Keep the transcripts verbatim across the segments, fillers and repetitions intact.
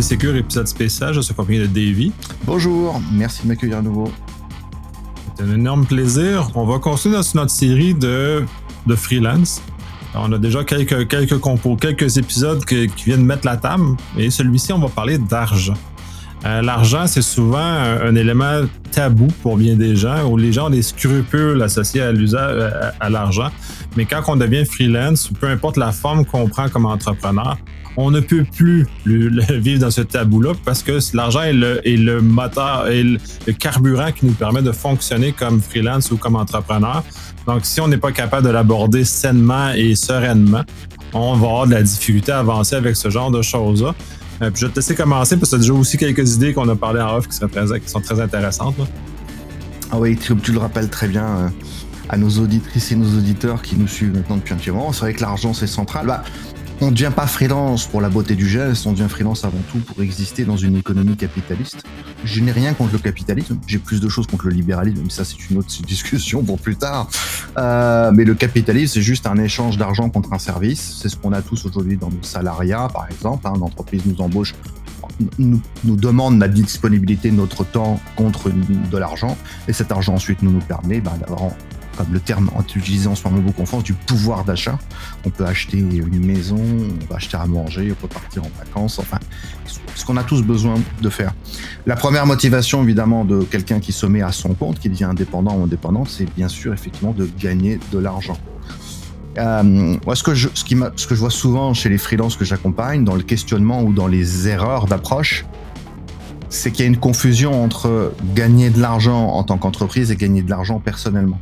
Sécure, épisode spécial. Je suis accompagné de Davy. Bonjour, merci de m'accueillir à nouveau. C'est un énorme plaisir. On va continuer notre, notre série de, de freelance. On a déjà quelques, quelques compos, quelques épisodes que, qui viennent mettre la table. Et celui-ci, on va parler d'argent. Euh, l'argent, c'est souvent un, un élément tabou pour bien des gens, où les gens ont des scrupules associés à l'usage à, à l'argent. Mais quand on devient freelance, peu importe la forme qu'on prend comme entrepreneur, on ne peut plus le, le vivre dans ce tabou-là parce que l'argent est le, est le moteur, est le, le carburant qui nous permet de fonctionner comme freelance ou comme entrepreneur. Donc, si on n'est pas capable de l'aborder sainement et sereinement, on va avoir de la difficulté à avancer avec ce genre de choses-là. Euh, puis je vais te laisser commencer parce que tu as déjà aussi quelques idées qu'on a parlé en off qui, seraient très, qui sont très intéressantes. Là. Ah oui, tu, tu le rappelles très bien euh, à nos auditrices et nos auditeurs qui nous suivent maintenant depuis un petit moment. C'est vrai que l'argent, c'est central. Bah, on ne devient pas freelance pour la beauté du geste, on devient freelance avant tout pour exister dans une économie capitaliste. Je n'ai rien contre le capitalisme, j'ai plus de choses contre le libéralisme, mais ça c'est une autre discussion pour plus tard. Euh, mais le capitalisme, c'est juste un échange d'argent contre un service. C'est ce qu'on a tous aujourd'hui dans nos salariats, par exemple. Hein, une entreprise nous embauche, nous, nous demande la disponibilité de notre temps contre de l'argent, et cet argent ensuite nous nous permet bah, d'avoir, comme le terme utilisé en ce moment beaucoup en France, du pouvoir d'achat. On peut acheter une maison, on peut acheter à manger, on peut partir en vacances, enfin, ce qu'on a tous besoin de faire. La première motivation, évidemment, de quelqu'un qui se met à son compte, qui devient indépendant ou indépendante, c'est bien sûr, effectivement, de gagner de l'argent. Euh, moi, ce que, je, ce, qui m'a, ce que je vois souvent chez les freelances que j'accompagne, dans le questionnement ou dans les erreurs d'approche, c'est qu'il y a une confusion entre gagner de l'argent en tant qu'entreprise et gagner de l'argent personnellement.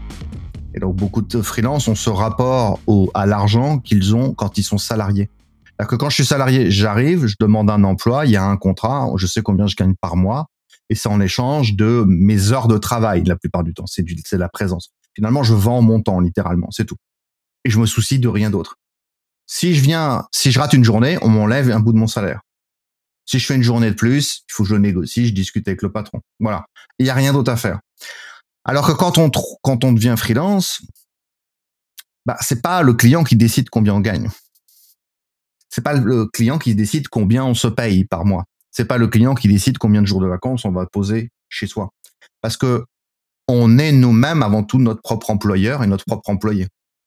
Et donc, beaucoup de freelances ont ce rapport au, à l'argent qu'ils ont quand ils sont salariés. C'est-à-dire que quand je suis salarié, j'arrive, je demande un emploi, il y a un contrat, je sais combien je gagne par mois, et c'est en échange de mes heures de travail, la plupart du temps. C'est, du, c'est la présence. Finalement, je vends mon temps, littéralement, c'est tout. Et je me soucie de rien d'autre. Si je viens, si je rate une journée, on m'enlève un bout de mon salaire. Si je fais une journée de plus, il faut que je le négocie, je discute avec le patron. Voilà. Il n'y a rien d'autre à faire. Alors que quand on, quand on devient freelance, bah, c'est pas le client qui décide combien on gagne. C'est pas le client qui décide combien on se paye par mois. C'est pas le client qui décide combien de jours de vacances on va poser chez soi. Parce que on est nous-mêmes avant tout notre propre employeur et notre propre employé.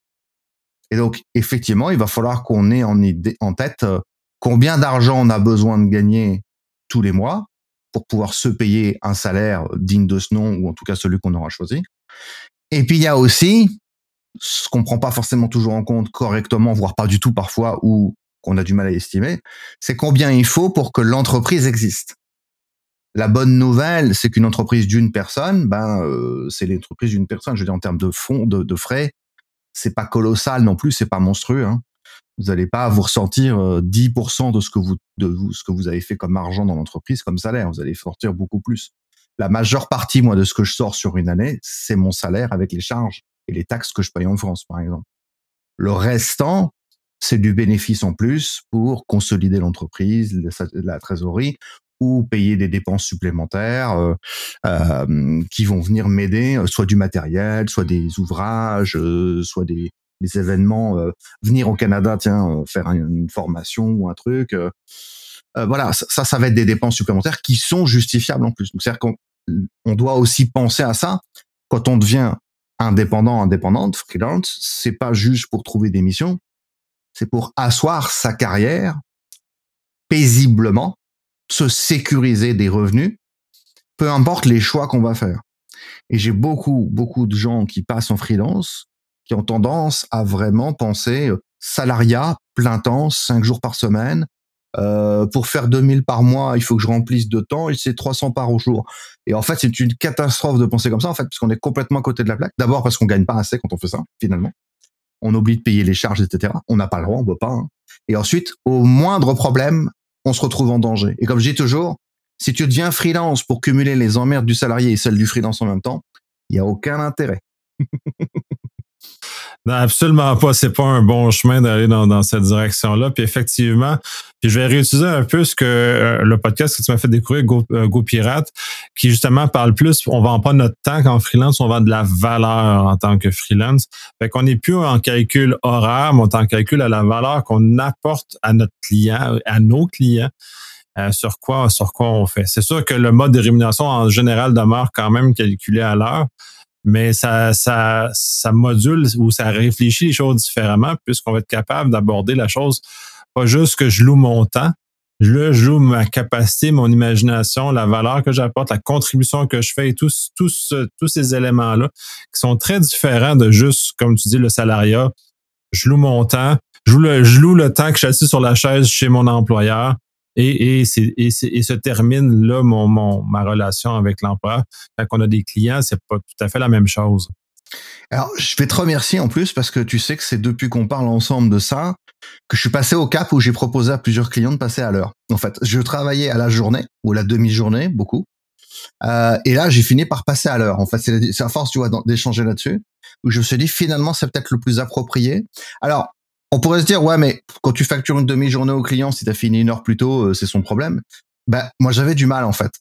Et donc, effectivement, il va falloir qu'on ait en idée, en tête, euh, combien d'argent on a besoin de gagner tous les mois pour pouvoir se payer un salaire digne de ce nom, ou en tout cas celui qu'on aura choisi. Et puis, il y a aussi, ce qu'on prend pas forcément toujours en compte correctement, voire pas du tout parfois, ou qu'on a du mal à estimer, c'est combien il faut pour que l'entreprise existe. La bonne nouvelle, c'est qu'une entreprise d'une personne, ben, euh, c'est l'entreprise d'une personne. Je veux dire, en termes de fonds, de, de frais, c'est pas colossal non plus, c'est pas monstrueux, hein. Vous n'allez pas vous ressentir euh, dix pour cent de ce que vous de vous ce que vous avez fait comme argent dans l'entreprise comme salaire. Vous allez sortir beaucoup plus. La majeure partie, moi, de ce que je sors sur une année, c'est mon salaire avec les charges et les taxes que je paye en France, par exemple. Le restant, c'est du bénéfice en plus pour consolider l'entreprise, la trésorerie, ou payer des dépenses supplémentaires euh, euh, qui vont venir m'aider, soit du matériel, soit des ouvrages, euh, soit des, des événements. Euh, venir au Canada, tiens, euh, faire une, une formation ou un truc. Euh, euh, voilà, ça, ça va être des dépenses supplémentaires qui sont justifiables en plus. Donc, c'est-à-dire qu'on on doit aussi penser à ça quand on devient indépendant, indépendante, freelance. C'est pas juste pour trouver des missions, c'est pour asseoir sa carrière paisiblement, se sécuriser des revenus, peu importe les choix qu'on va faire. Et j'ai beaucoup, beaucoup de gens qui passent en freelance, qui ont tendance à vraiment penser salariat, plein temps, cinq jours par semaine. Euh, pour faire deux mille par mois, il faut que je remplisse de temps et c'est trois cents par jour. Et en fait, c'est une catastrophe de penser comme ça, en fait, parce qu'on est complètement à côté de la plaque. D'abord parce qu'on gagne pas assez quand on fait ça, finalement. On oublie de payer les charges, et cetera. On n'a pas le droit, on peut pas. Hein. Et ensuite, au moindre problème, on se retrouve en danger. Et comme je dis toujours, si tu deviens freelance pour cumuler les emmerdes du salarié et celles du freelance en même temps, il n'y a aucun intérêt. Non, absolument pas. C'est pas un bon chemin d'aller dans, dans cette direction-là. Puis effectivement, puis je vais réutiliser un peu ce que euh, le podcast que tu m'as fait découvrir, Go, euh, Go Pirate, qui justement parle plus, on vend pas notre temps qu'en freelance, on vend de la valeur en tant que freelance. Fait qu'on n'est plus en calcul horaire, mais on est en calcul à la valeur qu'on apporte à notre client, à nos clients. euh, sur quoi sur quoi on fait. C'est sûr que le mode de rémunération en général demeure quand même calculé à l'heure, mais ça, ça, ça module ou ça réfléchit les choses différemment puisqu'on va être capable d'aborder la chose pas juste que je loue mon temps, là, je loue ma capacité, mon imagination, la valeur que j'apporte, la contribution que je fais et tous, tous, tous ces éléments-là qui sont très différents de juste, comme tu dis, le salariat. Je loue mon temps, je loue le, je loue le temps que je suis assis sur la chaise chez mon employeur et, et, c'est, et, c'est, et se termine là mon, mon, ma relation avec l'employeur. Quand on a des clients, c'est pas tout à fait la même chose. Alors, je vais te remercier en plus parce que tu sais que c'est depuis qu'on parle ensemble de ça que je suis passé au cap où j'ai proposé à plusieurs clients de passer à l'heure. En fait, je travaillais à la journée ou à la demi-journée, beaucoup. Euh, et là, j'ai fini par passer à l'heure. En fait, c'est, c'est à force, tu vois, d'échanger là-dessus où je me suis dit finalement, c'est peut-être le plus approprié. Alors, on pourrait se dire, ouais, mais quand tu factures une demi-journée au client, si tu as fini une heure plus tôt, euh, c'est son problème. Ben, moi, j'avais du mal, en fait.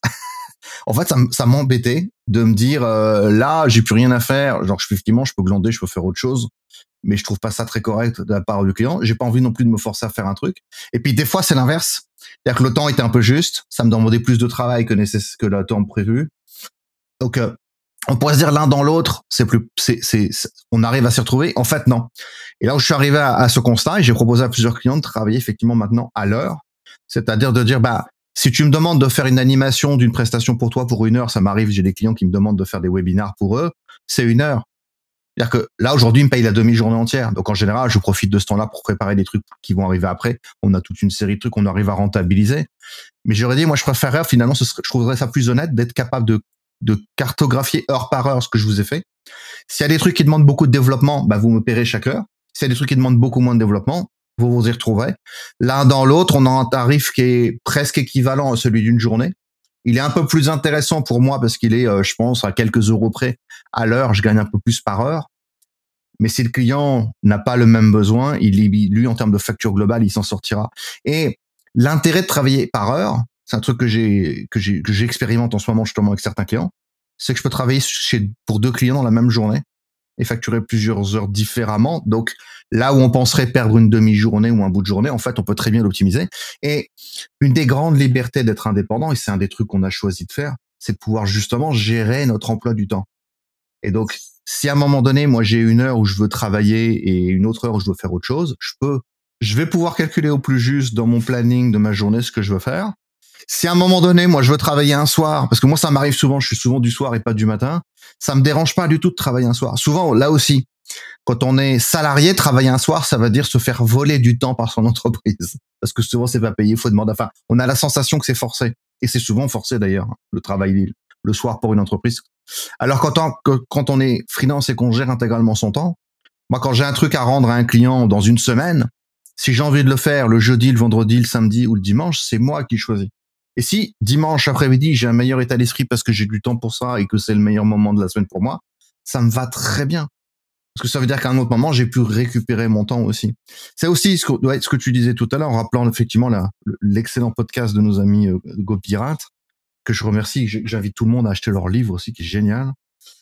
En fait, ça, ça m'embêtait de me dire, euh, là, j'ai plus rien à faire. Genre, je fais effectivement, je peux glander, je peux faire autre chose, mais je trouve pas ça très correct de la part du client. J'ai pas envie non plus de me forcer à faire un truc. Et puis, des fois, c'est l'inverse. C'est-à-dire que le temps était un peu juste. Ça me demandait plus de travail que, nécess- que le temps prévu. Donc, euh, on pourrait se dire l'un dans l'autre, c'est plus, c'est, c'est, c'est, on arrive à s'y retrouver. En fait, non. Et là où je suis arrivé à, à ce constat, et j'ai proposé à plusieurs clients de travailler effectivement maintenant à l'heure, c'est-à-dire de dire, bah, si tu me demandes de faire une animation d'une prestation pour toi pour une heure, ça m'arrive, j'ai des clients qui me demandent de faire des webinars pour eux, c'est une heure. C'est-à-dire que là, aujourd'hui, ils me payent la demi-journée entière. Donc, en général, je profite de ce temps-là pour préparer des trucs qui vont arriver après. On a toute une série de trucs qu'on arrive à rentabiliser. Mais j'aurais dit, moi, je préférerais, finalement, ce serait, je trouverais ça plus honnête d'être capable de, de cartographier heure par heure ce que je vous ai fait. S'il y a des trucs qui demandent beaucoup de développement, bah, vous me paierez chaque heure. S'il y a des trucs qui demandent beaucoup moins de développement, vous vous y retrouverez. L'un dans l'autre, on a un tarif qui est presque équivalent à celui d'une journée. Il est un peu plus intéressant pour moi parce qu'il est, euh, je pense, à quelques euros près à l'heure. Je gagne un peu plus par heure. Mais si le client n'a pas le même besoin, il, lui, en termes de facture globale, il s'en sortira. Et l'intérêt de travailler par heure, c'est un truc que j'ai, que j'ai, que j'expérimente en ce moment justement avec certains clients, c'est que je peux travailler chez, pour deux clients dans la même journée et facturer plusieurs heures différemment. Donc, là où on penserait perdre une demi-journée ou un bout de journée, en fait, on peut très bien l'optimiser. Et une des grandes libertés d'être indépendant, et c'est un des trucs qu'on a choisi de faire, c'est de pouvoir justement gérer notre emploi du temps. Et donc, si à un moment donné, moi, j'ai une heure où je veux travailler et une autre heure où je veux faire autre chose, je peux, je vais pouvoir calculer au plus juste dans mon planning de ma journée ce que je veux faire. Si à un moment donné, moi, je veux travailler un soir, parce que moi, ça m'arrive souvent, je suis souvent du soir et pas du matin, ça me dérange pas du tout de travailler un soir. Souvent, là aussi, quand on est salarié, travailler un soir, ça veut dire se faire voler du temps par son entreprise. Parce que souvent, c'est pas payé, il faut demander. Enfin, on a la sensation que c'est forcé. Et c'est souvent forcé d'ailleurs, le travail le soir pour une entreprise. Alors quand on, quand on est freelance et qu'on gère intégralement son temps, moi, quand j'ai un truc à rendre à un client dans une semaine, si j'ai envie de le faire le jeudi, le vendredi, le samedi ou le dimanche, c'est moi qui choisis. Et si dimanche après-midi, j'ai un meilleur état d'esprit parce que j'ai du temps pour ça et que c'est le meilleur moment de la semaine pour moi, ça me va très bien. Parce que ça veut dire qu'à un autre moment, j'ai pu récupérer mon temps aussi. C'est aussi ce que, ouais, ce que tu disais tout à l'heure, en rappelant effectivement la, l'excellent podcast de nos amis euh, GoPirate, que je remercie, que j'invite tout le monde à acheter leur livre aussi, qui est génial.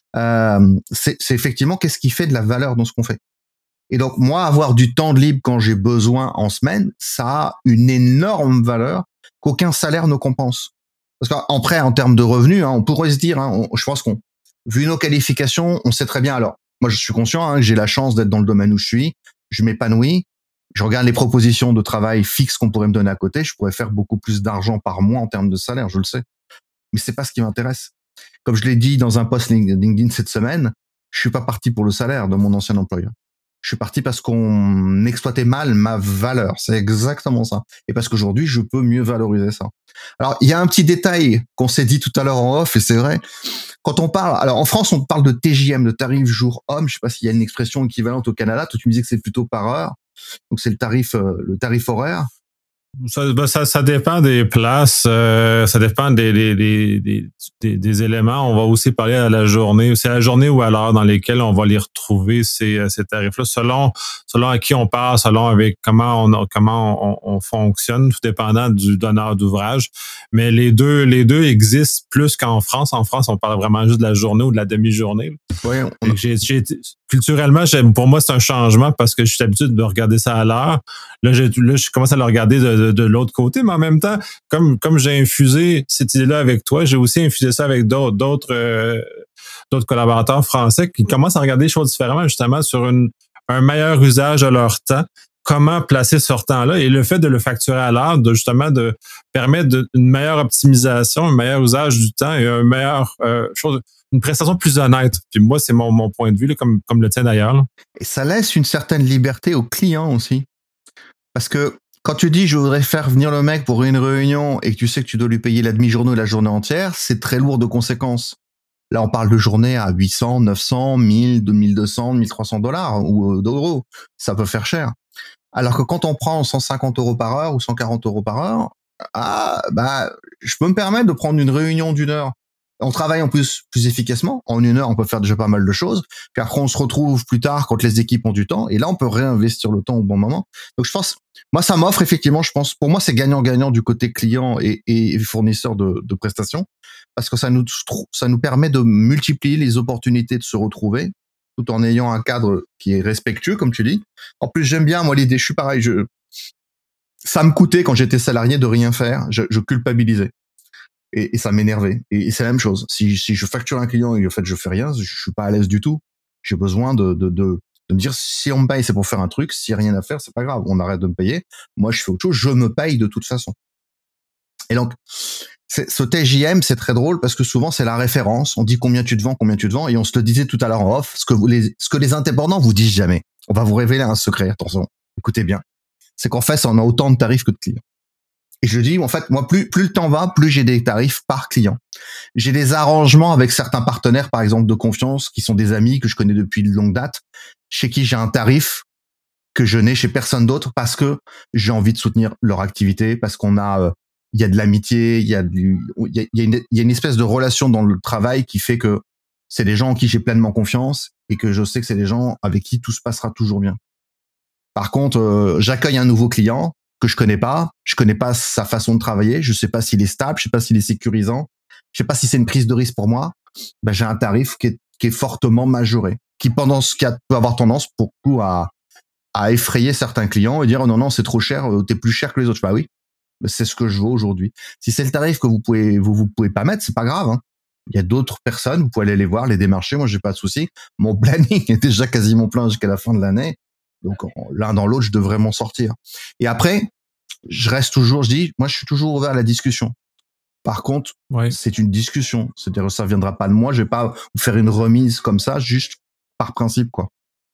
Euh, c'est, c'est effectivement qu'est-ce qui fait de la valeur dans ce qu'on fait. Et donc, moi, avoir du temps de libre quand j'ai besoin en semaine, ça a une énorme valeur qu'aucun salaire ne compense. Parce qu'en prêt, en termes de revenus, hein, on pourrait se dire, hein, on, je pense qu'on, vu nos qualifications, on sait très bien. Alors, moi, je suis conscient hein, que j'ai la chance d'être dans le domaine où je suis, je m'épanouis, je regarde les propositions de travail fixes qu'on pourrait me donner à côté, je pourrais faire beaucoup plus d'argent par mois en termes de salaire, je le sais. Mais c'est pas ce qui m'intéresse. Comme je l'ai dit dans un post LinkedIn cette semaine, je suis pas parti pour le salaire de mon ancien employeur. Je suis parti parce qu'on exploitait mal ma valeur. C'est exactement ça. Et parce qu'aujourd'hui, je peux mieux valoriser ça. Alors, il y a un petit détail qu'on s'est dit tout à l'heure en off, et c'est vrai. Quand on parle, alors en France, on parle de T J M, de tarif jour homme. Je sais pas s'il y a une expression équivalente au Canada. Toi, tu me disais que c'est plutôt par heure. Donc, c'est le tarif, euh, le tarif horaire. Ça, ben ça, ça dépend des places, euh, ça dépend des, des, des, des, des éléments. On va aussi parler à la journée, c'est à la journée ou à l'heure dans lesquelles on va les retrouver, ces, ces tarifs-là, selon, selon à qui on parle, selon avec comment on, comment on, on fonctionne, tout dépendant du donneur d'ouvrage. Mais les deux, les deux existent plus qu'en France. En France, on parle vraiment juste de la journée ou de la demi-journée. Oui, on... j'ai, j'ai, culturellement, pour moi, c'est un changement parce que je suis habitué de regarder ça à l'heure. Là, je, là, je commence à le regarder de, de, de l'autre côté, mais en même temps, comme, comme j'ai infusé cette idée-là avec toi, j'ai aussi infusé ça avec d'autres, d'autres, euh, d'autres collaborateurs français qui commencent à regarder les choses différemment, justement, sur une, un meilleur usage de leur temps. Comment placer ce temps-là et le fait de le facturer à l'heure, de justement de permettre de, une meilleure optimisation, un meilleur usage du temps et un meilleur euh, chose, une prestation plus honnête. Puis moi, c'est mon, mon point de vue, là, comme, comme le tien d'ailleurs. Là. Et ça laisse une certaine liberté aux clients aussi. Parce que quand tu dis je voudrais faire venir le mec pour une réunion et que tu sais que tu dois lui payer la demi-journée ou la journée entière, c'est très lourd de conséquences. Là, on parle de journée à huit cents, neuf cents, mille, deux mille deux cents, mille trois cents dollars ou d'euros. Ça peut faire cher. Alors que quand on prend cent cinquante euros par heure ou cent quarante euros par heure, ah, bah, je peux me permettre de prendre une réunion d'une heure. On travaille en plus plus efficacement. En une heure, on peut faire déjà pas mal de choses. Puis après, on se retrouve plus tard quand les équipes ont du temps. Et là, on peut réinvestir le temps au bon moment. Donc, je pense, moi, ça m'offre effectivement, je pense, pour moi, c'est gagnant-gagnant du côté client et, et fournisseur de, de prestations. Parce que ça nous, ça nous permet de multiplier les opportunités de se retrouver tout en ayant un cadre qui est respectueux, comme tu dis. En plus, j'aime bien, moi, l'idée, je suis pareil, je, ça me coûtait quand j'étais salarié de rien faire, je, je culpabilisais. Et, et ça m'énervait. Et, et c'est la même chose. Si, si je facture un client et en fait je fais rien, je, je suis pas à l'aise du tout. J'ai besoin de, de, de, de me dire, si on me paye, c'est pour faire un truc, s'il y a rien à faire, c'est pas grave, on arrête de me payer. Moi, je fais autre chose, je me paye de toute façon. Et donc, c'est, ce T J M, c'est très drôle parce que souvent, c'est la référence. On dit combien tu te vends, combien tu te vends. Et on se le disait tout à l'heure en off, ce que, vous, les, ce que les indépendants vous disent jamais. On va vous révéler un secret, attention. Écoutez bien. C'est qu'en fait, on a autant de tarifs que de clients. Et je dis, en fait, moi, plus, plus le temps va, plus j'ai des tarifs par client. J'ai des arrangements avec certains partenaires, par exemple, de confiance, qui sont des amis que je connais depuis de longue date, chez qui j'ai un tarif que je n'ai chez personne d'autre parce que j'ai envie de soutenir leur activité, parce qu'on a, euh, il y a de l'amitié, il y a du, il y a, il y a une, il y a une espèce de relation dans le travail qui fait que c'est des gens en qui j'ai pleinement confiance et que je sais que c'est des gens avec qui tout se passera toujours bien. Par contre, euh, j'accueille un nouveau client que je connais pas, je connais pas sa façon de travailler, je sais pas s'il est stable, je sais pas s'il est sécurisant, je sais pas si c'est une prise de risque pour moi. Ben j'ai un tarif qui est, qui est fortement majoré, qui pendant ce cas peut avoir tendance pour coup à à effrayer certains clients et dire oh non non c'est trop cher, t'es plus cher que les autres. Bah oui, c'est ce que je vaux aujourd'hui. Si c'est le tarif que vous pouvez vous vous pouvez pas mettre, c'est pas grave. Hein. Il y a d'autres personnes, vous pouvez aller les voir, les démarcher. Moi j'ai pas de souci. Mon planning est déjà quasiment plein jusqu'à la fin de l'année. Donc, l'un dans l'autre, je devrais m'en sortir. Et après, je reste toujours, je dis, moi, je suis toujours ouvert à la discussion. Par contre, ouais. c'est une discussion. C'est-à-dire, ça viendra pas de moi. Je vais pas vous faire une remise comme ça, juste par principe, quoi.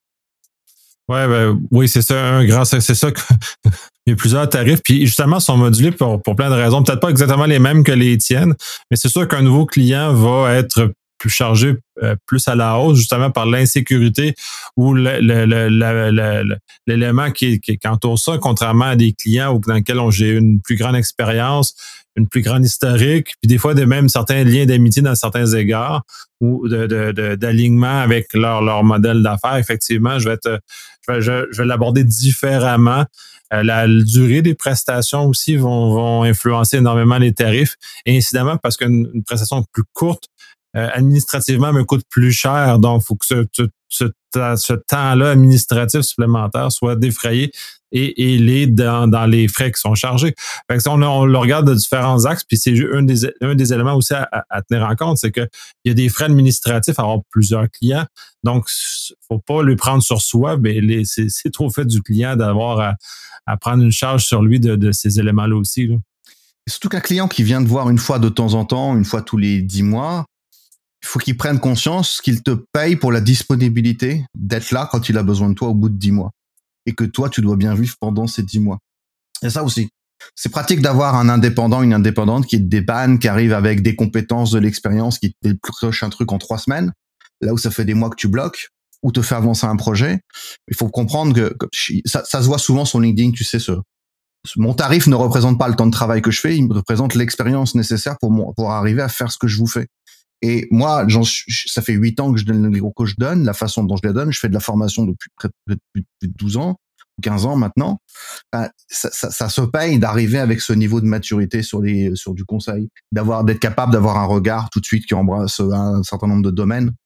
Ouais, ben, oui, c'est ça, un grand, c'est ça que, il y a plusieurs tarifs, puis justement, sont modulés pour, pour plein de raisons. Peut-être pas exactement les mêmes que les tiennes, mais c'est sûr qu'un nouveau client va être plus chargé euh, plus à la hausse, justement par l'insécurité ou le, le, le, le, le, l'élément qui, qui, qui entoure ça, contrairement à des clients dans lesquels j'ai une plus grande expérience, une plus grande historique, puis des fois de même certains liens d'amitié dans certains égards ou de, de, de, d'alignement avec leur, leur modèle d'affaires. Effectivement, je vais être, je vais, je, je vais l'aborder différemment. Euh, la durée des prestations aussi vont, vont influencer énormément les tarifs. Et incidemment, parce qu'une une prestation plus courte, Euh, administrativement me coûte plus cher, donc il faut que ce, ce, ce, ce temps-là administratif supplémentaire soit défrayé et, et il est dans, dans les frais qui sont chargés. Fait que ça, on, on le regarde de différents axes, puis c'est un des, un des éléments aussi à, à tenir en compte, c'est qu'il y a des frais administratifs à avoir plusieurs clients, donc faut pas les prendre sur soi, mais les, c'est, c'est trop fait du client d'avoir à, à prendre une charge sur lui de, de ces éléments-là aussi. Là. Surtout qu'un client qui vient te voir une fois de temps en temps, une fois tous les dix mois, il faut qu'il prenne conscience qu'il te paye pour la disponibilité d'être là quand il a besoin de toi au bout de dix mois. Et que toi, tu dois bien vivre pendant ces dix mois. Et ça aussi. C'est pratique d'avoir un indépendant, une indépendante qui te dépanne, qui arrive avec des compétences, de l'expérience, qui te décroche un truc en trois semaines. Là où ça fait des mois que tu bloques, ou te fait avancer un projet. Il faut comprendre que, que ça, ça se voit souvent sur LinkedIn, tu sais, ce, mon tarif ne représente pas le temps de travail que je fais, il me représente l'expérience nécessaire pour, mon, pour arriver à faire ce que je vous fais. Et moi, j'en, ça fait huit ans que je donne les cours que je donne, la façon dont je les donne. Je fais de la formation depuis près de douze ans, quinze ans maintenant. Ça, ça, ça se paye d'arriver avec ce niveau de maturité sur les, sur du conseil, d'avoir, d'être capable d'avoir un regard tout de suite qui embrasse un certain nombre de domaines.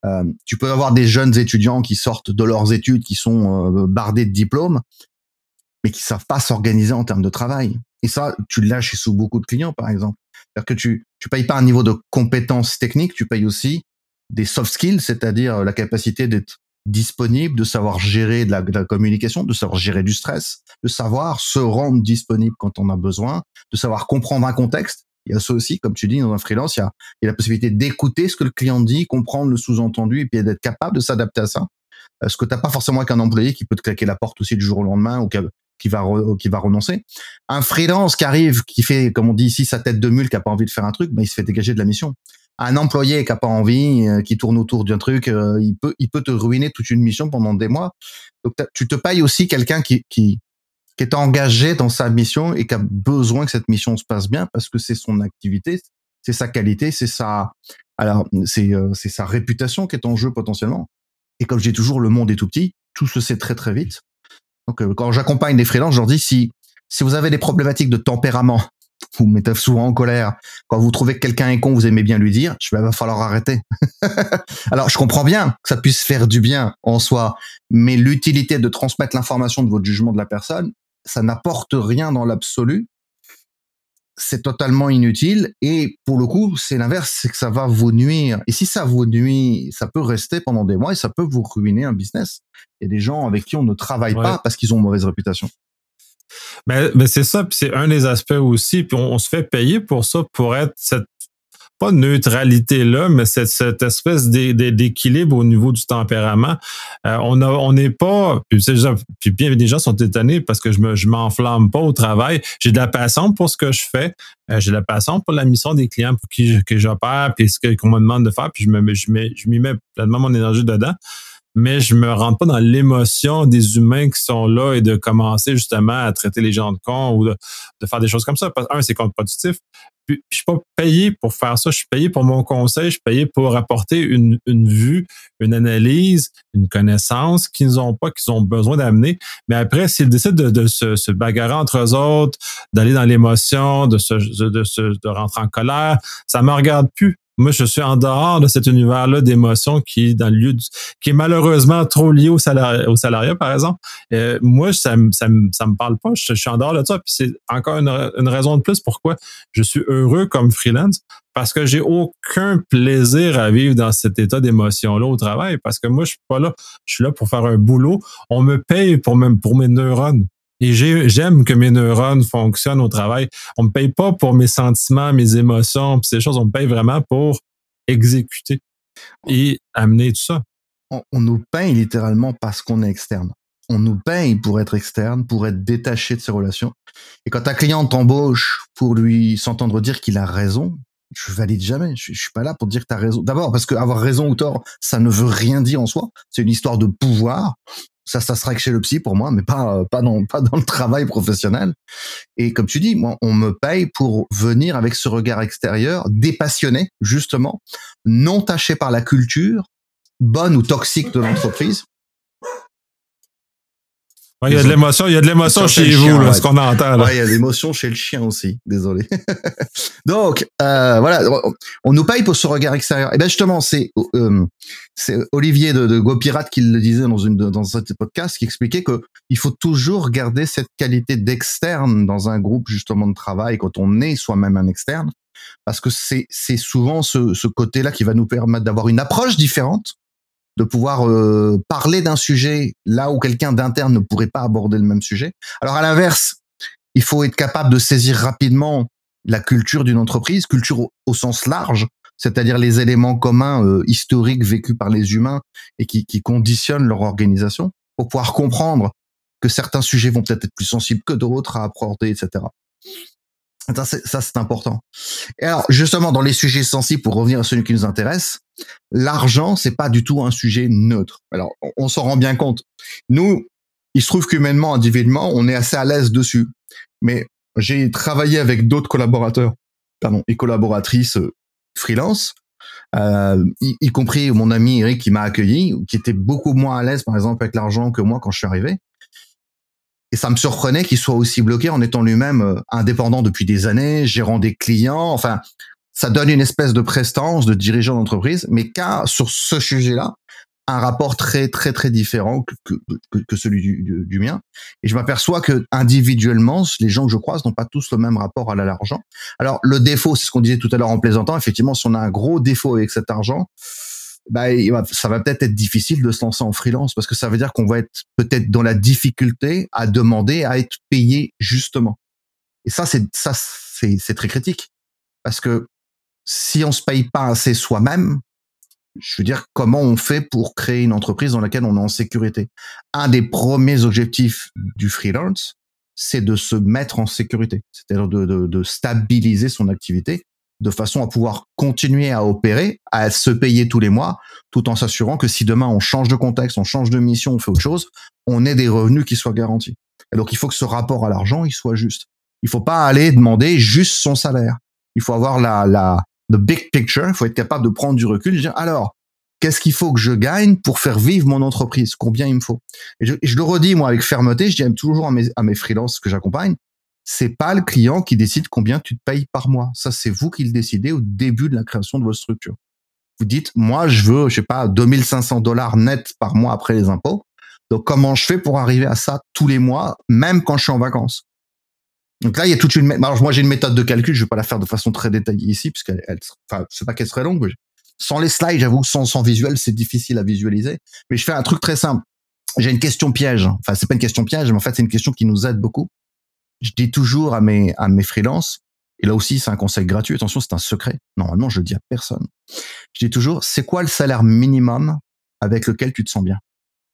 Euh, tu peux avoir des jeunes étudiants qui sortent de leurs études, qui sont euh, bardés de diplômes, mais qui savent pas s'organiser en termes de travail. Et ça, tu l'as chez sous beaucoup de clients, par exemple. C'est-à-dire que tu tu payes pas un niveau de compétences techniques, tu payes aussi des soft skills, c'est-à-dire la capacité d'être disponible, de savoir gérer de la, de la communication, de savoir gérer du stress, de savoir se rendre disponible quand on a besoin, de savoir comprendre un contexte. Il y a ça aussi, comme tu dis, dans un freelance, il y a, il y a la possibilité d'écouter ce que le client dit, comprendre le sous-entendu et puis d'être capable de s'adapter à ça. Euh, Ce que t'as pas forcément avec un employé qui peut te claquer la porte aussi du jour au lendemain ou qui, a- qui va re- qui va renoncer. Un freelance qui arrive, qui fait, comme on dit ici, sa tête de mule, qui a pas envie de faire un truc, ben il se fait dégager de la mission. Un employé qui a pas envie, euh, qui tourne autour d'un truc, euh, il peut il peut te ruiner toute une mission pendant des mois. Donc t'as- tu te payes aussi quelqu'un qui qui qui est engagé dans sa mission et qui a besoin que cette mission se passe bien parce que c'est son activité, c'est sa qualité, c'est sa alors c'est euh, c'est sa réputation qui est en jeu potentiellement. Et comme je dis toujours, le monde est tout petit, tout se sait très très vite. Donc euh, quand j'accompagne des freelances, je leur dis si si vous avez des problématiques de tempérament, vous vous mettez souvent en colère, quand vous trouvez que quelqu'un est con, vous aimez bien lui dire, je vais va falloir arrêter. Alors je comprends bien que ça puisse faire du bien en soi, mais l'utilité de transmettre l'information de votre jugement de la personne, ça n'apporte rien dans l'absolu. C'est totalement inutile et pour le coup, c'est l'inverse, c'est que ça va vous nuire. Et si ça vous nuit, ça peut rester pendant des mois et ça peut vous ruiner un business. Il y a des gens avec qui on ne travaille Ouais. pas parce qu'ils ont une mauvaise réputation. Mais, mais c'est ça, puis c'est un des aspects aussi, puis on, on se fait payer pour ça, pour être cette, pas neutralité-là, mais cette, cette espèce d'é- d'é- d'équilibre au niveau du tempérament. Euh, on a, on n'est pas, puis, tu sais, puis bien des gens sont étonnés parce que je me, je m'enflamme pas au travail. J'ai de la passion pour ce que je fais. Euh, j'ai de la passion pour la mission des clients pour qui je- que j'opère, puis ce que- qu'on me demande de faire, puis je me, je mets, je m'y mets pleinement mon énergie dedans. Mais je me rentre pas dans l'émotion des humains qui sont là et de commencer justement à traiter les gens de cons ou de, de faire des choses comme ça. Parce que, un, c'est contre-productif. Puis, je suis pas payé pour faire ça. Je suis payé pour mon conseil. Je suis payé pour apporter une, une vue, une analyse, une connaissance qu'ils n'ont pas, qu'ils ont besoin d'amener. Mais après, s'ils décident de, de se, se bagarrer entre eux autres, d'aller dans l'émotion, de se, de, de, se, de rentrer en colère, ça me regarde plus. Moi, je suis en dehors de cet univers-là d'émotions qui est dans le lieu du, qui est malheureusement trop lié au salariat, au salariat par exemple. Euh, moi, ça, me- ça, me- ça me parle pas. Je, je suis en dehors de ça. Puis c'est encore une, ra- une raison de plus pourquoi je suis heureux comme freelance. Parce que j'ai aucun plaisir à vivre dans cet état d'émotion-là au travail. Parce que moi, je suis pas là. Je suis là pour faire un boulot. On me paye pour, même pour mes neurones. Et j'ai- j'aime que mes neurones fonctionnent au travail. On me paye pas pour mes sentiments, mes émotions, puis ces choses. On me paye vraiment pour exécuter et amener tout ça. On, on nous paye littéralement parce qu'on est externe. On nous paye pour être externe, pour être détaché de ses relations. Et quand un client t'embauche pour lui s'entendre dire qu'il a raison, je valide jamais. Je, je suis pas là pour dire que tu as raison. D'abord parce que avoir raison ou tort, ça ne veut rien dire en soi. C'est une histoire de pouvoir. Ça, ça sera que chez le psy pour moi, mais pas pas dans pas dans le travail professionnel. Et comme tu dis, moi, on me paye pour venir avec ce regard extérieur, dépassionné justement, non taché par la culture, bonne ou toxique de l'entreprise. Ouais, il y a de l'émotion, il y a de l'émotion Sur chez le vous, chien, là, ouais. ce qu'on entend. Là. Ouais, il y a de l'émotion chez le chien aussi. Désolé. Donc, euh, voilà, on nous paye pour ce regard extérieur. Et ben justement, c'est euh, c'est Olivier de, de GoPirate qui le disait dans une dans un podcast, qui expliquait que il faut toujours garder cette qualité d'externe dans un groupe justement de travail quand on est soi-même un externe, parce que c'est c'est souvent ce ce côté-là qui va nous permettre d'avoir une approche différente, de pouvoir euh, parler d'un sujet là où quelqu'un d'interne ne pourrait pas aborder le même sujet. Alors à l'inverse, il faut être capable de saisir rapidement la culture d'une entreprise, culture au, au sens large, c'est-à-dire les éléments communs euh, historiques vécus par les humains et qui, qui conditionnent leur organisation, pour pouvoir comprendre que certains sujets vont peut-être être plus sensibles que d'autres à aborder, et cetera. Ça, c'est, ça, c'est important. Et alors, justement, dans les sujets sensibles, pour revenir à celui qui nous intéresse, l'argent, c'est pas du tout un sujet neutre. Alors, on, on s'en rend bien compte. Nous, il se trouve qu'humainement, individuellement, on est assez à l'aise dessus. Mais j'ai travaillé avec d'autres collaborateurs, pardon, et collaboratrices euh, freelance, euh, y, y compris mon ami Eric qui m'a accueilli, qui était beaucoup moins à l'aise, par exemple, avec l'argent que moi quand je suis arrivé. Et ça me surprenait qu'il soit aussi bloqué en étant lui-même euh, indépendant depuis des années, gérant des clients. Enfin, ça donne une espèce de prestance de dirigeant d'entreprise, mais qu'a sur ce sujet-là un rapport très très très différent que, que, que celui du, du, du mien. Et je m'aperçois que individuellement, les gens que je croise n'ont pas tous le même rapport à l'argent. Alors le défaut, c'est ce qu'on disait tout à l'heure en plaisantant, effectivement, si on a un gros défaut avec cet argent, bah, ça va peut-être être difficile de se lancer en freelance parce que ça veut dire qu'on va être peut-être dans la difficulté à demander à être payé justement. Et ça, c'est ça, c'est, c'est très critique parce que si on se paye pas assez soi-même, je veux dire, comment on fait pour créer une entreprise dans laquelle on est en sécurité? Un des premiers objectifs du freelance, c'est de se mettre en sécurité, c'est-à-dire de, de, de stabiliser son activité de façon à pouvoir continuer à opérer, à se payer tous les mois, tout en s'assurant que si demain on change de contexte, on change de mission, on fait autre chose, on ait des revenus qui soient garantis. Et donc il faut que ce rapport à l'argent, il soit juste. Il faut pas aller demander juste son salaire. Il faut avoir la, la, the big picture. Il faut être capable de prendre du recul et dire alors, qu'est-ce qu'il faut que je gagne pour faire vivre mon entreprise? Combien il me faut? Et je, et je le redis moi avec fermeté. Je dis toujours à mes, à mes freelances que j'accompagne, c'est pas le client qui décide combien tu te payes par mois. Ça, c'est vous qui le décidez au début de la création de votre structure. Vous dites, moi, je veux, je sais pas, deux mille cinq cents dollars net par mois après les impôts. Donc, comment je fais pour arriver à ça tous les mois, même quand je suis en vacances? Donc là, il y a toute une, alors moi, j'ai une méthode de calcul. Je vais pas la faire de façon très détaillée ici, puisqu'elle, elle, enfin, c'est pas qu'elle serait longue. Mais sans les slides, j'avoue, sans, sans visuel, c'est difficile à visualiser. Mais je fais un truc très simple. J'ai une question piège. Enfin, c'est pas une question piège, mais en fait, c'est une question qui nous aide beaucoup. Je dis toujours à mes, à mes freelances, et là aussi, c'est un conseil gratuit. Attention, c'est un secret. Normalement, je le dis à personne. Je dis toujours, c'est quoi le salaire minimum avec lequel tu te sens bien?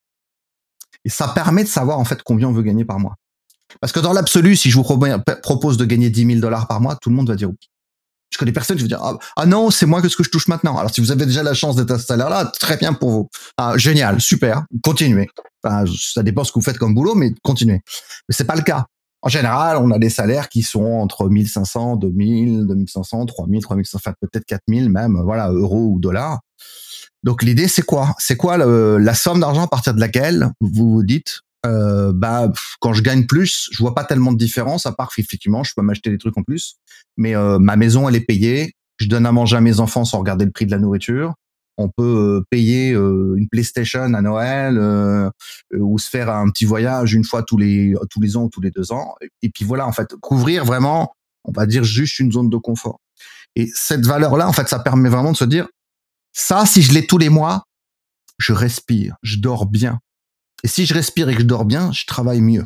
Et ça permet de savoir, en fait, combien on veut gagner par mois. Parce que dans l'absolu, si je vous propose de gagner dix mille dollars par mois, tout le monde va dire oui. Je connais personne qui va dire, ah, ah non, c'est moins que ce que je touche maintenant. Alors, si vous avez déjà la chance d'être à ce salaire-là, très bien pour vous. Ah, génial, super, continuez. Enfin, ça dépend ce que vous faites comme boulot, mais continuez. Mais c'est pas le cas. En général, on a des salaires qui sont entre mille cinq cents, deux mille, deux mille cinq cents, trois mille, trois mille cinq cents, enfin peut-être quatre mille même, voilà, euros ou dollars. Donc l'idée, c'est quoi? C'est quoi le, la somme d'argent à partir de laquelle vous vous dites, euh, bah quand je gagne plus, je vois pas tellement de différence, à part qu'effectivement, je peux m'acheter des trucs en plus, mais euh, ma maison, elle est payée, je donne à manger à mes enfants sans regarder le prix de la nourriture. On peut euh, payer euh, une PlayStation à Noël euh, ou se faire un petit voyage une fois tous les tous les ans ou tous les deux ans. Et puis voilà, en fait, couvrir vraiment, on va dire juste une zone de confort. Et cette valeur-là, en fait, ça permet vraiment de se dire, ça, si je l'ai tous les mois, je respire, je dors bien. Et si je respire et que je dors bien, je travaille mieux.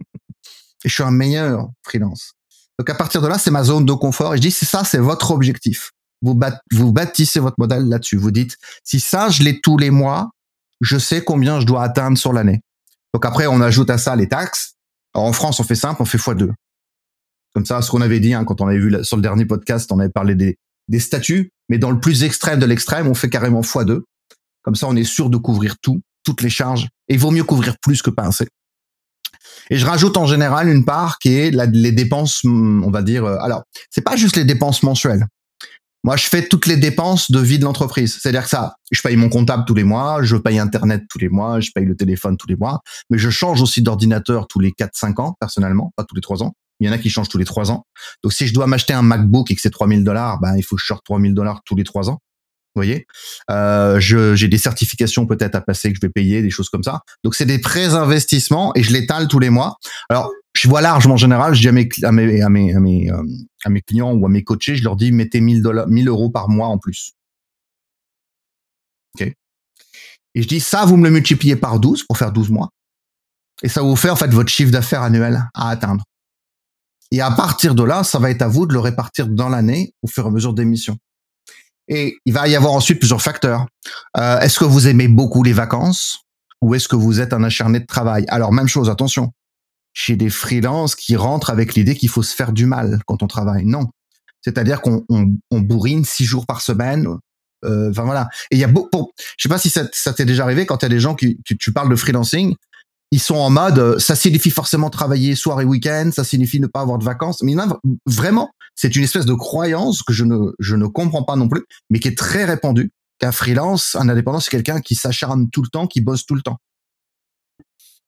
Et je suis un meilleur freelance. Donc à partir de là, c'est ma zone de confort. Et je dis, c'est ça, c'est votre objectif. Vous, bat, vous bâtissez votre modèle là-dessus. Vous dites, si ça, je l'ai tous les mois, je sais combien je dois atteindre sur l'année. Donc après, on ajoute à ça les taxes. Alors en France, on fait simple, on fait fois deux. Comme ça, ce qu'on avait dit hein, quand on avait vu sur le dernier podcast, on avait parlé des, des statuts, mais dans le plus extrême de l'extrême, on fait carrément fois deux. Comme ça, on est sûr de couvrir tout, toutes les charges. Et il vaut mieux couvrir plus que pas assez. Et je rajoute en général une part qui est la, les dépenses, on va dire. Alors, c'est pas juste les dépenses mensuelles. Moi, je fais toutes les dépenses de vie de l'entreprise. C'est-à-dire que ça, je paye mon comptable tous les mois, je paye Internet tous les mois, je paye le téléphone tous les mois, mais je change aussi d'ordinateur tous les quatre cinq ans, personnellement, pas tous les trois ans. Il y en a qui changent tous les trois ans. Donc, si je dois m'acheter un MacBook et que c'est trois mille dollars, ben, il faut que je sorte trois mille dollars tous les trois ans. Vous voyez, euh, je, j'ai des certifications peut-être à passer que je vais payer, des choses comme ça. Donc c'est des pré-investissements et je l'étale tous les mois. Alors je vois large en général. Je dis à mes à mes à mes à mes, euh, à mes clients ou à mes coachés, je leur dis mettez mille dollars, mille euros par mois en plus. Ok. Et je dis ça, vous me le multipliez par douze pour faire douze mois, et ça vous fait en fait votre chiffre d'affaires annuel à atteindre. Et à partir de là, ça va être à vous de le répartir dans l'année au fur et à mesure des missions. Et il va y avoir ensuite plusieurs facteurs. Euh, est-ce que vous aimez beaucoup les vacances ou est-ce que vous êtes un acharné de travail? Alors, même chose, attention. Chez des freelances qui rentrent avec l'idée qu'il faut se faire du mal quand on travaille. Non. C'est-à-dire qu'on on, on bourrine six jours par semaine. Euh, enfin, voilà. Et il y a beaucoup, je sais pas si ça, ça t'est déjà arrivé quand il y a des gens qui, tu, tu parles de freelancing, ils sont en mode, ça signifie forcément travailler soir et week-end, ça signifie ne pas avoir de vacances. Mais non, vraiment, c'est une espèce de croyance que je ne, je ne comprends pas non plus, mais qui est très répandue. Qu'un freelance, un indépendant, c'est quelqu'un qui s'acharne tout le temps, qui bosse tout le temps.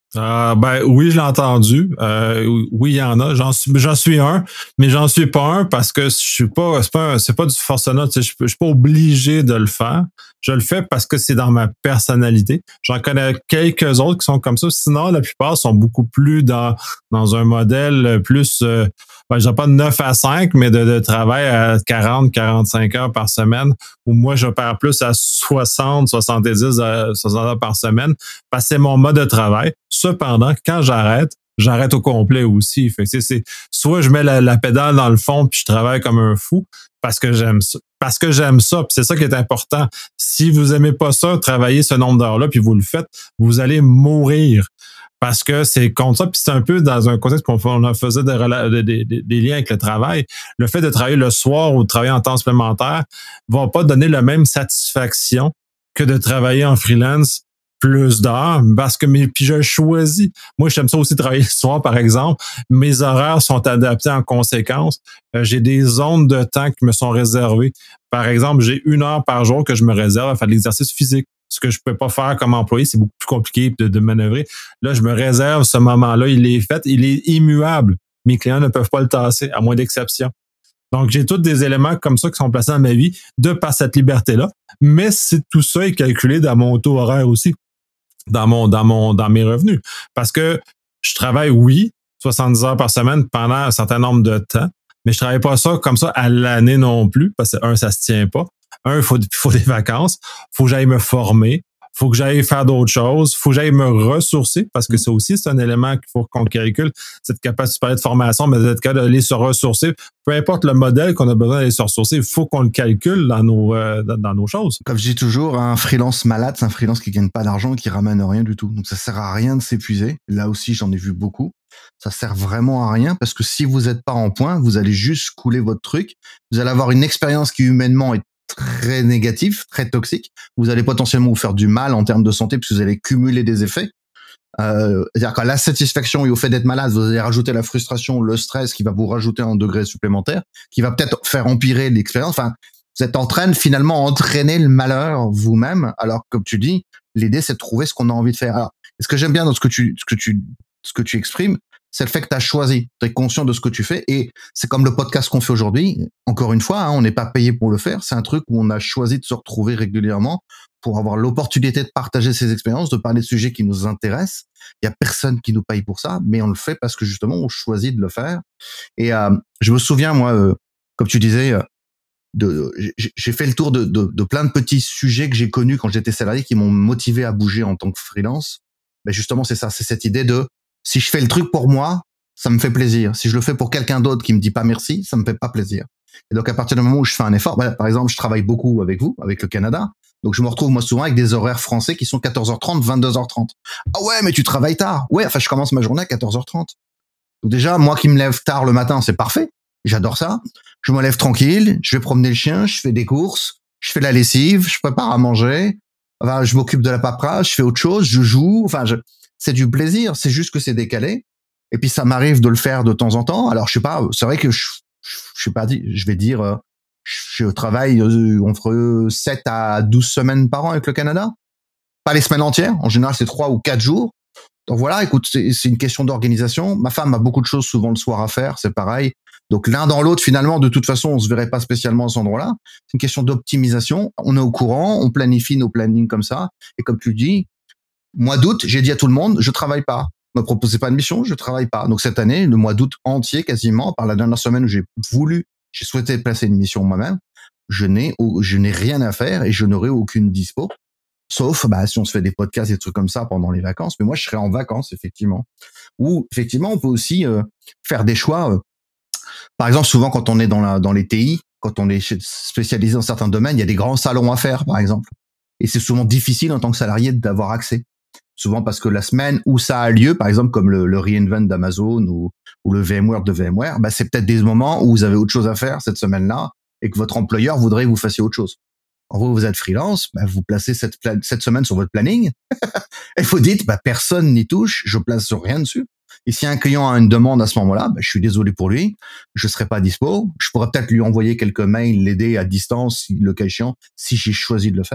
Euh, ben oui, je l'ai entendu. Euh, oui, il y en a. J'en suis, j'en suis un, mais j'en suis pas un parce que je suis pas, c'est pas, un- c'est pas du forçat. Tu sais, je, peux- je suis pas obligé de le faire. Je le fais parce que c'est dans ma personnalité. J'en connais quelques autres qui sont comme ça. Sinon, la plupart sont beaucoup plus dans dans un modèle plus, euh, ben, je dirais pas de neuf à cinq, mais de, de travail à quarante, quarante-cinq heures par semaine. Où moi, je perds plus à soixante, soixante-dix, euh, soixante heures par semaine parce que c'est mon mode de travail. Cependant, quand j'arrête, j'arrête au complet aussi. Fait que c'est, c'est soit je mets la, la pédale dans le fond puis je travaille comme un fou parce que j'aime ça. Parce que j'aime ça, puis c'est ça qui est important. Si vous aimez pas ça, travailler ce nombre d'heures-là, puis vous le faites, vous allez mourir. Parce que c'est contre ça, puis c'est un peu dans un contexte qu'on on faisait des, rela- des, des, des liens avec le travail. Le fait de travailler le soir ou de travailler en temps supplémentaire va pas donner la même satisfaction que de travailler en freelance plus d'heures parce que mes, puis je choisis. Moi, j'aime ça aussi travailler le soir, par exemple. Mes horaires sont adaptés en conséquence. Euh, j'ai des zones de temps qui me sont réservées. Par exemple, j'ai une heure par jour que je me réserve à faire de l'exercice physique. Ce que je peux pas faire comme employé, c'est beaucoup plus compliqué de, de manœuvrer. Là, je me réserve ce moment-là. Il est fait, il est immuable. Mes clients ne peuvent pas le tasser, à moins d'exception. Donc, j'ai tous des éléments comme ça qui sont placés dans ma vie de par cette liberté-là. Mais c'est tout ça est calculé dans mon taux horaire aussi, dans mon, dans mon, dans mes revenus. Parce que je travaille, oui, soixante-dix heures par semaine pendant un certain nombre de temps, mais je travaille pas ça comme ça à l'année non plus, parce que un, ça se tient pas. Un, il faut, faut des vacances, faut que j'aille me former, faut que j'aille faire d'autres choses, faut que j'aille me ressourcer, parce que ça aussi, c'est un élément qu'il faut qu'on calcule, cette capacité de formation, mais d'être capable d'aller se ressourcer. Peu importe le modèle qu'on a besoin d'aller se ressourcer, il faut qu'on le calcule dans nos, euh, dans, dans nos choses. Comme je dis toujours, un freelance malade, c'est un freelance qui gagne pas d'argent et qui ramène rien du tout. Donc ça sert à rien de s'épuiser. Là aussi, j'en ai vu beaucoup. Ça sert vraiment à rien parce que si vous n'êtes pas en point, vous allez juste couler votre truc. Vous allez avoir une expérience qui humainement est très négative, très toxique. Vous allez potentiellement vous faire du mal en termes de santé puisque vous allez cumuler des effets. Euh, c'est-à-dire qu'à la satisfaction et au fait d'être malade, vous allez rajouter la frustration, le stress qui va vous rajouter un degré supplémentaire, qui va peut-être faire empirer l'expérience. Enfin, vous êtes en train de finalement entraîner le malheur vous-même, alors que, comme tu dis, l'idée c'est de trouver ce qu'on a envie de faire. Alors, ce que j'aime bien dans ce que tu, ce que tu, ce que tu exprimes, c'est le fait que tu as choisi, tu es conscient de ce que tu fais, et c'est comme le podcast qu'on fait aujourd'hui. Encore une fois, hein, on n'est pas payé pour le faire, c'est un truc où on a choisi de se retrouver régulièrement pour avoir l'opportunité de partager ses expériences, de parler de sujets qui nous intéressent. Il y a personne qui nous paye pour ça, mais on le fait parce que justement on choisit de le faire. Et euh, je me souviens, moi, euh, comme tu disais, euh, de, j'ai fait le tour de, de, de plein de petits sujets que j'ai connus quand j'étais salarié qui m'ont motivé à bouger en tant que freelance. Mais justement, c'est ça, c'est cette idée de si je fais le truc pour moi, ça me fait plaisir. Si je le fais pour quelqu'un d'autre qui me dit pas merci, ça me fait pas plaisir. Et donc à partir du moment où je fais un effort, bah, par exemple, je travaille beaucoup avec vous, avec le Canada. Donc je me retrouve moi souvent avec des horaires français qui sont quatorze heures trente, vingt-deux heures trente. Ah ouais, mais tu travailles tard. Ouais, enfin je commence ma journée à quatorze heures trente. Donc déjà, moi qui me lève tard le matin, c'est parfait. J'adore ça. Je me lève tranquille, je vais promener le chien, je fais des courses, je fais la lessive, je prépare à manger. Enfin, je m'occupe de la paperasse, je fais autre chose, je joue. Enfin, je... c'est du plaisir. C'est juste que c'est décalé. Et puis ça m'arrive de le faire de temps en temps. Alors je sais pas. C'est vrai que je, je, je sais pas. Je vais dire. Euh, Je travaille entre sept à douze semaines par an avec le Canada. Pas les semaines entières. En général, c'est trois ou quatre jours. Donc voilà, écoute, c'est, c'est une question d'organisation. Ma femme a beaucoup de choses souvent le soir à faire. C'est pareil. Donc l'un dans l'autre, finalement, de toute façon, on se verrait pas spécialement à cet endroit-là. C'est une question d'optimisation. On est au courant. On planifie nos plannings comme ça. Et comme tu dis, mois d'août, j'ai dit à tout le monde, je travaille pas. Me proposez pas de mission, je travaille pas. Donc cette année, le mois d'août entier, quasiment, par la dernière semaine où j'ai voulu j'ai souhaité placer une mission moi-même. Je n'ai, je n'ai rien à faire et je n'aurai aucune dispo. Sauf, bah, si on se fait des podcasts et des trucs comme ça pendant les vacances. Mais moi, je serai en vacances, effectivement. Ou, effectivement, on peut aussi euh, faire des choix. Euh, par exemple, souvent, quand on est dans la, dans les T I, quand on est spécialisé dans certains domaines, il y a des grands salons à faire, par exemple. Et c'est souvent difficile en tant que salarié d'avoir accès. Souvent parce que la semaine où ça a lieu, par exemple comme le, le reInvent d'Amazon ou, ou le VMware de VMware, bah c'est peut-être des moments où vous avez autre chose à faire cette semaine-là et que votre employeur voudrait que vous fassiez autre chose. En vous, vous êtes freelance, bah vous placez cette, cette semaine sur votre planning et vous dites, bah personne n'y touche, je place rien dessus. Et si un client a une demande à ce moment-là, bah, je suis désolé pour lui, je serai pas dispo. Je pourrais peut-être lui envoyer quelques mails, l'aider à distance, le cas échéant, si j'ai choisi de le faire.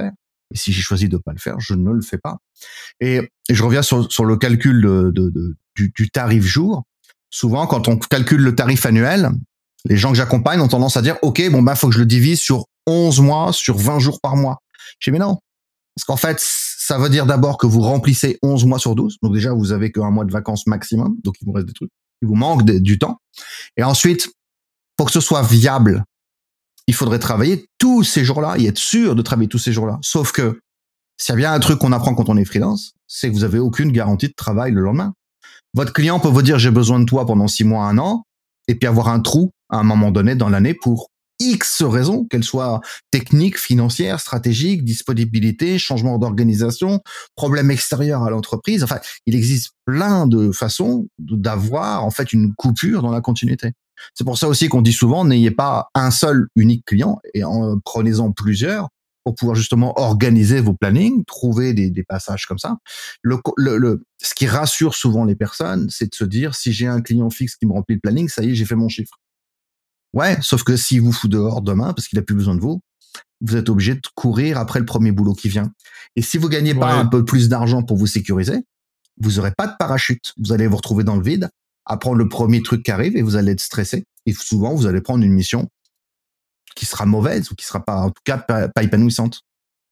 Et si j'ai choisi de pas le faire, je ne le fais pas. Et, et je reviens sur, sur le calcul de, de, de, du, du tarif jour. Souvent, quand on calcule le tarif annuel, les gens que j'accompagne ont tendance à dire, OK, bon, bah, faut que je le divise sur onze mois, sur vingt jours par mois. Je dis, mais non. Parce qu'en fait, ça veut dire d'abord que vous remplissez onze mois sur douze. Donc déjà, vous avez qu'un mois de vacances maximum. Donc il vous reste des trucs. Il vous manque de, du temps. Et ensuite, pour que ce soit viable, il faudrait travailler tous ces jours-là et être sûr de travailler tous ces jours-là. Sauf que s'il y a bien un truc qu'on apprend quand on est freelance, c'est que vous avez aucune garantie de travail le lendemain. Votre client peut vous dire j'ai besoin de toi pendant six mois, un an, et puis avoir un trou à un moment donné dans l'année pour X raisons, qu'elles soient techniques, financières, stratégiques, disponibilité, changement d'organisation, problème extérieur à l'entreprise. Enfin, il existe plein de façons d'avoir en fait une coupure dans la continuité. C'est pour ça aussi qu'on dit souvent n'ayez pas un seul unique client et en prenez-en plusieurs pour pouvoir justement organiser vos plannings, trouver des, des passages comme ça. Le, le, le, ce qui rassure souvent les personnes, c'est de se dire si j'ai un client fixe qui me remplit le planning, ça y est, j'ai fait mon chiffre. Ouais, sauf que s'il vous fout dehors demain parce qu'il a plus besoin de vous, vous êtes obligé de courir après le premier boulot qui vient. Et si vous gagnez pas ouais. un peu plus d'argent pour vous sécuriser, vous aurez pas de parachute. Vous allez vous retrouver dans le vide, à prendre le premier truc qui arrive et vous allez être stressé. Et souvent, vous allez prendre une mission qui sera mauvaise ou qui sera pas, en tout cas, pas, pas épanouissante.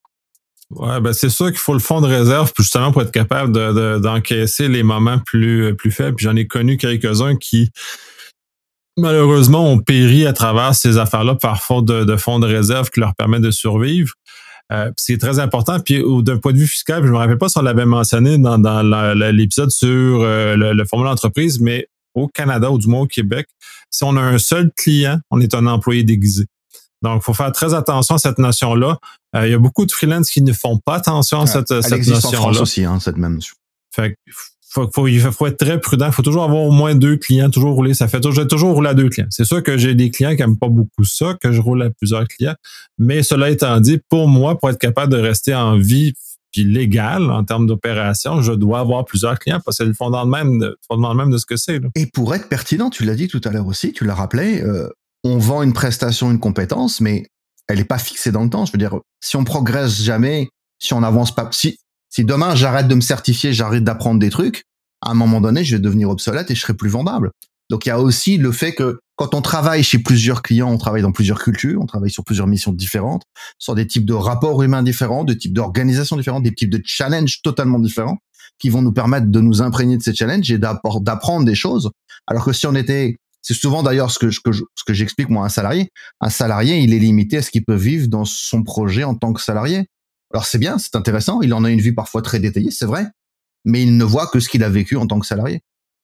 Ouais, ben c'est sûr qu'il faut le fonds de réserve justement pour être capable de, de, d'encaisser les moments plus, plus faibles. Puis j'en ai connu quelques-uns qui, malheureusement, ont péri à travers ces affaires-là par faute de, de fonds de réserve qui leur permettent de survivre. Euh, c'est très important. Puis d'un point de vue fiscal, je me rappelle pas si on l'avait mentionné dans, dans la, la, l'épisode sur euh, le, le format d'entreprise, mais au Canada ou du moins au Québec, si on a un seul client, on est un employé déguisé. Donc, il faut faire très attention à cette notion-là. Euh, il y a beaucoup de freelances qui ne font pas attention à cette, Elle cette existe notion-là. En France aussi, hein, cette même notion. Fait faut, faut, il faut être très prudent. Il faut toujours avoir au moins deux clients, toujours rouler. Ça fait toujours, toujours rouler à deux clients. C'est sûr que j'ai des clients qui n'aiment pas beaucoup ça, que je roule à plusieurs clients. Mais cela étant dit, pour moi, pour être capable de rester en vie puis légal en termes d'opération, je dois avoir plusieurs clients parce que c'est le fondement même, le fondement même de ce que c'est. Là. Et pour être pertinent, tu l'as dit tout à l'heure aussi, tu l'as rappelé, euh, on vend une prestation, une compétence, mais elle n'est pas fixée dans le temps. Je veux dire, si on progresse jamais, si on n'avance pas, si, si demain j'arrête de me certifier, j'arrête d'apprendre des trucs, à un moment donné, je vais devenir obsolète et je serai plus vendable. Donc il y a aussi le fait que quand on travaille chez plusieurs clients, on travaille dans plusieurs cultures, on travaille sur plusieurs missions différentes, sur des types de rapports humains différents, des types d'organisations différentes, des types de challenges totalement différents qui vont nous permettre de nous imprégner de ces challenges et d'apprendre des choses. Alors que si on était, c'est souvent d'ailleurs ce que, ce que, je, ce que j'explique moi à un salarié, un salarié, il est limité à ce qu'il peut vivre dans son projet en tant que salarié. Alors c'est bien, c'est intéressant, il en a une vue parfois très détaillée, c'est vrai, mais il ne voit que ce qu'il a vécu en tant que salarié.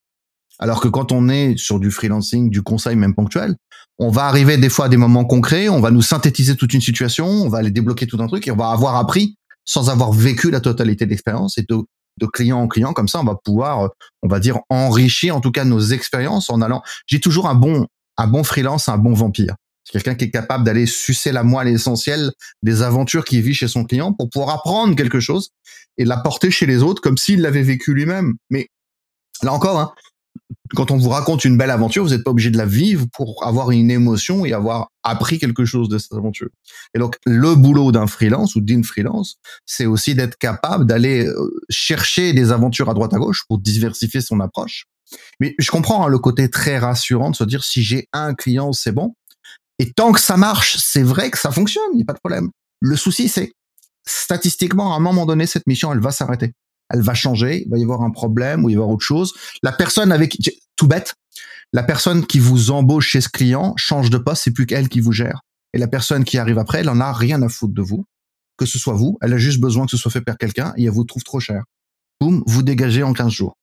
Alors que quand on est sur du freelancing, du conseil même ponctuel, on va arriver des fois à des moments concrets, on va nous synthétiser toute une situation, on va aller débloquer tout un truc et on va avoir appris sans avoir vécu la totalité de l'expérience. Et de, de client en client, comme ça, on va pouvoir, on va dire, enrichir en tout cas nos expériences en allant... J'ai toujours un bon, un bon freelance, un bon vampire. C'est quelqu'un qui est capable d'aller sucer la moelle essentielle des aventures qu'il vit chez son client pour pouvoir apprendre quelque chose et l'apporter chez les autres comme s'il l'avait vécu lui-même. Mais là encore, hein, quand on vous raconte une belle aventure, vous n'êtes pas obligé de la vivre pour avoir une émotion et avoir appris quelque chose de cette aventure. Et donc, le boulot d'un freelance ou d'une freelance, c'est aussi d'être capable d'aller chercher des aventures à droite à gauche pour diversifier son approche. Mais je comprends hein, le côté très rassurant de se dire si j'ai un client, c'est bon. Et tant que ça marche, c'est vrai que ça fonctionne, il n'y a pas de problème. Le souci, c'est statistiquement, à un moment donné, cette mission, elle va s'arrêter. Elle va changer, il va y avoir un problème ou il va y avoir autre chose. La personne avec, tout bête, la personne qui vous embauche chez ce client change de poste, c'est plus qu'elle qui vous gère. Et la personne qui arrive après, elle en a rien à foutre de vous. Que ce soit vous, elle a juste besoin que ce soit fait par quelqu'un et elle vous trouve trop cher. Boum, vous dégagez en quinze jours.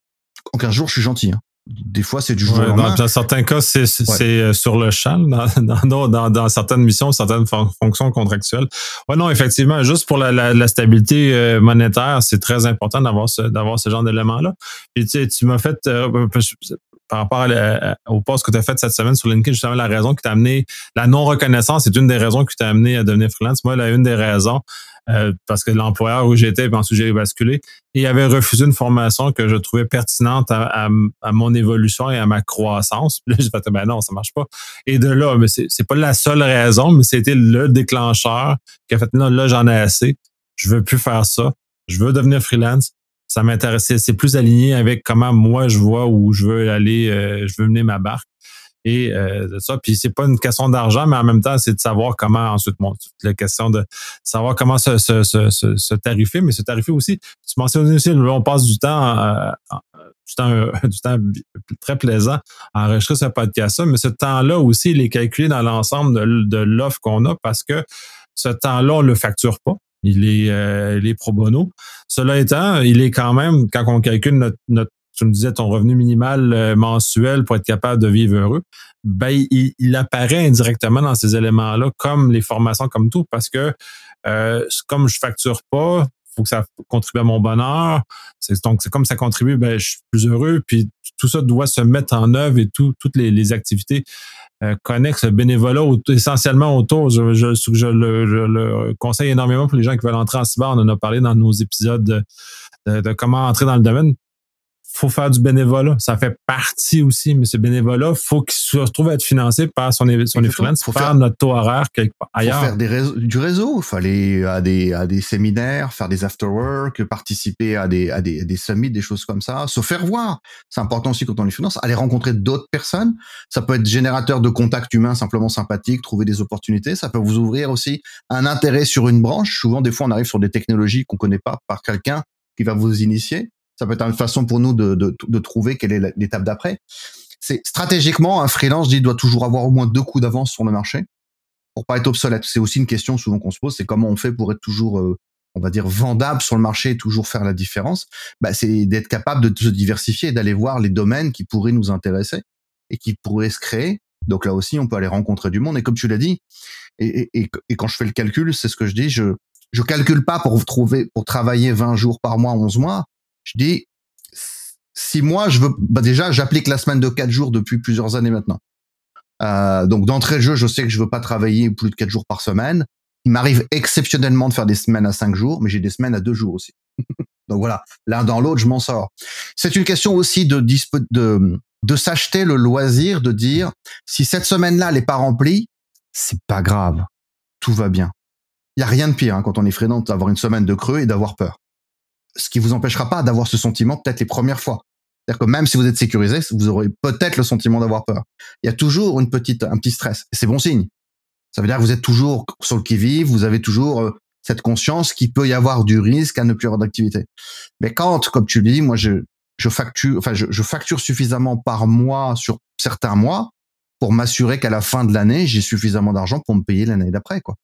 En quinze jours, je suis gentil, hein. Des fois, c'est du jour ouais, au lendemain. Dans certains cas, c'est, c'est, ouais. c'est sur le champ, dans, dans, dans, dans certaines missions, certaines fon- fonctions contractuelles. Ouais, non, effectivement, juste pour la, la, la stabilité monétaire, c'est très important d'avoir ce, d'avoir ce genre d'éléments-là. Puis tu sais, tu m'as fait, euh, par rapport à la, au post que tu as fait cette semaine sur LinkedIn, justement, la raison qui t'a amené, la non-reconnaissance, c'est une des raisons qui t'a amené à devenir freelance. Moi, là, une des raisons, Euh, parce que l'employeur où j'étais, puis ensuite j'ai basculé, il avait refusé une formation que je trouvais pertinente à, à, à mon évolution et à ma croissance. Puis là, j'ai fait, ben non, ça marche pas. Et de là, mais c'est, c'est pas la seule raison, mais c'était le déclencheur qui a fait, non, là, j'en ai assez. je veux plus faire ça. Je veux devenir freelance. Ça m'intéressait. C'est plus aligné avec comment moi je vois où je veux aller, euh, je veux mener ma barque. Et euh, de ça. Puis c'est pas une question d'argent, mais en même temps, c'est de savoir comment ensuite, bon, la question de savoir comment se, se, se, se, se tarifer, mais se tarifer aussi. Tu mentionnes aussi, là, on passe du temps, euh, du temps, euh, du temps très plaisant à enregistrer ce podcast-là, mais ce temps-là aussi, il est calculé dans l'ensemble de, de l'offre qu'on a parce que ce temps-là, on le facture pas. Il est, euh, il est pro bono. Cela étant, il est quand même, quand on calcule notre, notre tu me disais ton revenu minimal euh, mensuel pour être capable de vivre heureux, ben il, il apparaît indirectement dans ces éléments-là, comme les formations, comme tout, parce que euh, comme je facture pas, faut que ça contribue à mon bonheur. C'est, donc, c'est comme ça contribue, ben je suis plus heureux, puis tout ça doit se mettre en œuvre et tout, toutes les, les activités euh, connexes, le bénévolat essentiellement autour. Je, je, je, le, je le conseille énormément pour les gens qui veulent entrer en cyber. On en a parlé dans nos épisodes de, de, de comment entrer dans le domaine. Faut faire du bénévolat. Ça fait partie aussi, mais ce bénévolat, faut qu'il se retrouve à être financé par son, son freelance, faut faire, faire notre taux horaire quelque part ailleurs. Faut faire des réseaux, du réseau. Il faut aller à des, à des séminaires, faire des after-work, participer à des, à des, à des summits, des choses comme ça, se faire voir. C'est important aussi quand on est freelance, aller rencontrer d'autres personnes. Ça peut être générateur de contacts humains simplement sympathiques, trouver des opportunités. Ça peut vous ouvrir aussi un intérêt sur une branche. Souvent, des fois, on arrive sur des technologies qu'on connaît pas par quelqu'un qui va vous initier. Ça peut être une façon pour nous de, de, de trouver quelle est l'étape d'après. C'est stratégiquement, un freelance, je dis, doit toujours avoir au moins deux coups d'avance sur le marché pour pas être obsolète. C'est aussi une question souvent qu'on se pose, c'est comment on fait pour être toujours, euh, on va dire, vendable sur le marché et toujours faire la différence. Bah, c'est d'être capable de se diversifier et d'aller voir les domaines qui pourraient nous intéresser et qui pourraient se créer. Donc là aussi, on peut aller rencontrer du monde. Et comme tu l'as dit, et, et, et quand je fais le calcul, c'est ce que je dis, je je calcule pas pour trouver, pour travailler vingt jours par mois, onze mois. Je dis, si moi, je veux, bah déjà, j'applique la semaine de quatre jours depuis plusieurs années maintenant. Euh, donc, d'entrée de jeu, je sais que je veux pas travailler plus de quatre jours par semaine. Il m'arrive exceptionnellement de faire des semaines à cinq jours, mais j'ai des semaines à deux jours aussi. Donc voilà, l'un dans l'autre, je m'en sors. C'est une question aussi de, de, de s'acheter le loisir de dire, si cette semaine-là, elle n'est pas remplie, c'est pas grave. Tout va bien. Il y a rien de pire, hein, quand on est freelance, d'avoir une semaine de creux et d'avoir peur. Ce qui vous empêchera pas d'avoir ce sentiment peut-être les premières fois. C'est-à-dire que même si vous êtes sécurisé, vous aurez peut-être le sentiment d'avoir peur. Il y a toujours une petite, un petit stress. Et c'est bon signe. Ça veut dire que vous êtes toujours sur le qui-vive, vous avez toujours euh, cette conscience qu'il peut y avoir du risque à ne plus avoir d'activité. Mais quand, comme tu le dis, moi, je, je facture, enfin, je, je facture suffisamment par mois sur certains mois pour m'assurer qu'à la fin de l'année, j'ai suffisamment d'argent pour me payer l'année d'après, quoi.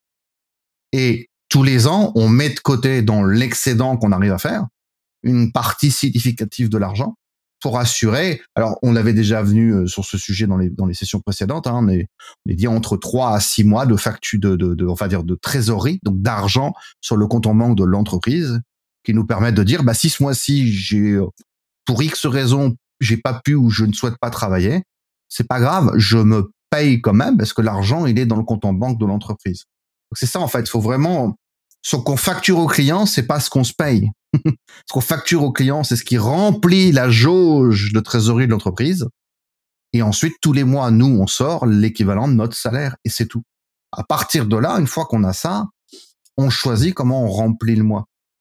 Et tous les ans, on met de côté dans l'excédent qu'on arrive à faire une partie significative de l'argent pour assurer. Alors, on l'avait déjà venu sur ce sujet dans les dans les sessions précédentes. Hein, on est on est dit entre trois à six mois de facture de de, de on va dire de trésorerie, donc d'argent sur le compte en banque de l'entreprise, qui nous permettent de dire bah si ce mois-ci j'ai pour X raison j'ai pas pu ou je ne souhaite pas travailler, c'est pas grave, je me paye quand même parce que l'argent il est dans le compte en banque de l'entreprise. Donc c'est ça en fait, il faut vraiment ce qu'on facture au client, c'est pas ce qu'on se paye. Ce qu'on facture au client, c'est ce qui remplit la jauge de trésorerie de l'entreprise. Et ensuite, tous les mois, nous, on sort l'équivalent de notre salaire et c'est tout. À partir de là, une fois qu'on a ça, on choisit comment on remplit le mois.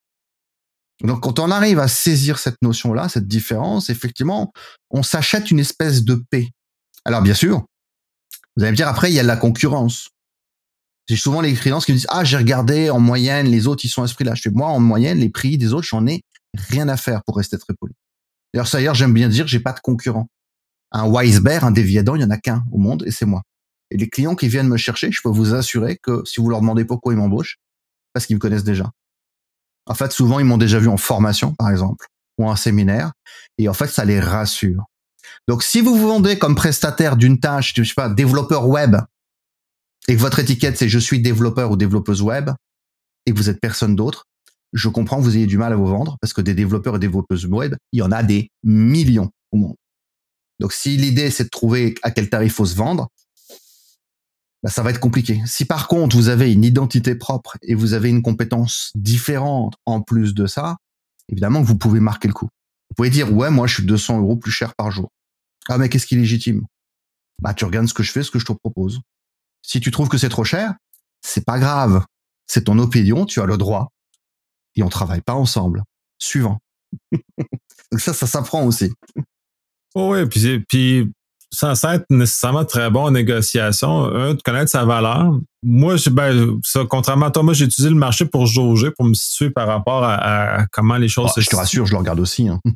Donc, quand on arrive à saisir cette notion-là, cette différence, effectivement, on s'achète une espèce de paix. Alors, bien sûr, vous allez me dire, après, il y a la concurrence. J'ai souvent les freelances qui me disent « Ah, j'ai regardé en moyenne, les autres, ils sont à ce prix-là. » Je fais « Moi, en moyenne, les prix des autres, j'en ai rien à faire pour rester très poli. » D'ailleurs, ça, d'ailleurs, j'aime bien dire « J'ai pas de concurrent. » Un Wisebear, un Deviadan, il y en a qu'un au monde et c'est moi. Et les clients qui viennent me chercher, je peux vous assurer que si vous leur demandez pourquoi ils m'embauchent, parce qu'ils me connaissent déjà. En fait, souvent, ils m'ont déjà vu en formation, par exemple, ou en séminaire. Et en fait, ça les rassure. Donc, si vous vous vendez comme prestataire d'une tâche, je sais pas, développeur web, et que votre étiquette c'est je suis développeur ou développeuse web et que vous êtes personne d'autre, je comprends que vous ayez du mal à vous vendre parce que des développeurs et développeuses web, il y en a des millions au monde. Donc si l'idée c'est de trouver à quel tarif faut se vendre, bah, ça va être compliqué. Si par contre vous avez une identité propre et vous avez une compétence différente en plus de ça, évidemment que vous pouvez marquer le coup. Vous pouvez dire ouais moi je suis deux cents euros plus cher par jour. Ah mais qu'est-ce qui est légitime? Bah tu regardes ce que je fais, ce que je te propose. Si tu trouves que c'est trop cher, c'est pas grave. C'est ton opinion, tu as le droit. et on travaille pas ensemble. Suivant. Donc ça, ça s'apprend aussi. Oh oui, puis, puis sans, sans être nécessairement très bon en négociation, un, de connaître sa valeur. Moi, je, ben, ça, contrairement à toi, moi, j'ai utilisé le marché pour jauger, pour me situer par rapport à, à comment les choses oh, se Je te rassure, je le regarde aussi. Hein.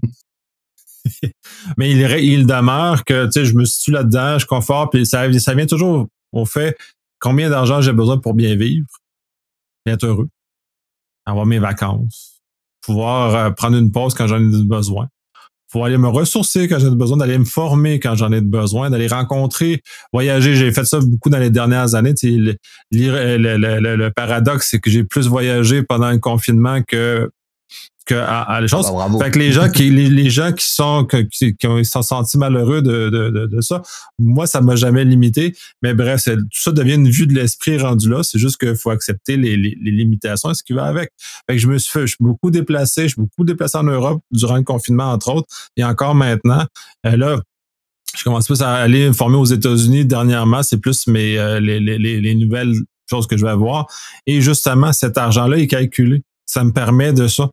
Mais il, il demeure que, tu sais, je me situe là-dedans, je confort, puis ça, ça vient toujours au fait combien d'argent j'ai besoin pour bien vivre, bien être heureux, avoir mes vacances, pouvoir euh, prendre une pause quand j'en ai besoin, pouvoir aller me ressourcer quand j'ai besoin, d'aller me former quand j'en ai besoin, d'aller rencontrer, voyager. J'ai fait ça beaucoup dans les dernières années. Tu sais, le, le, le, le, le paradoxe, c'est que j'ai plus voyagé pendant le confinement que que à, à les choses. Ah bah, bravo. Fait que les gens qui les, les gens qui sont qui, qui ont, sont sentis malheureux de, de, de, de ça, moi ça m'a jamais limité. Mais bref, c'est, tout ça devient une vue de l'esprit rendu là. C'est juste qu'il faut accepter les, les, les limitations et ce qui va avec. Fait que je me suis fait, je suis beaucoup déplacé, je suis beaucoup déplacé en Europe durant le confinement entre autres et encore maintenant. Euh, là, je commence plus à aller me former aux États-Unis dernièrement. C'est plus mes euh, les, les, les nouvelles choses que je vais avoir. Et justement, cet argent-là est calculé. Ça me permet de ça.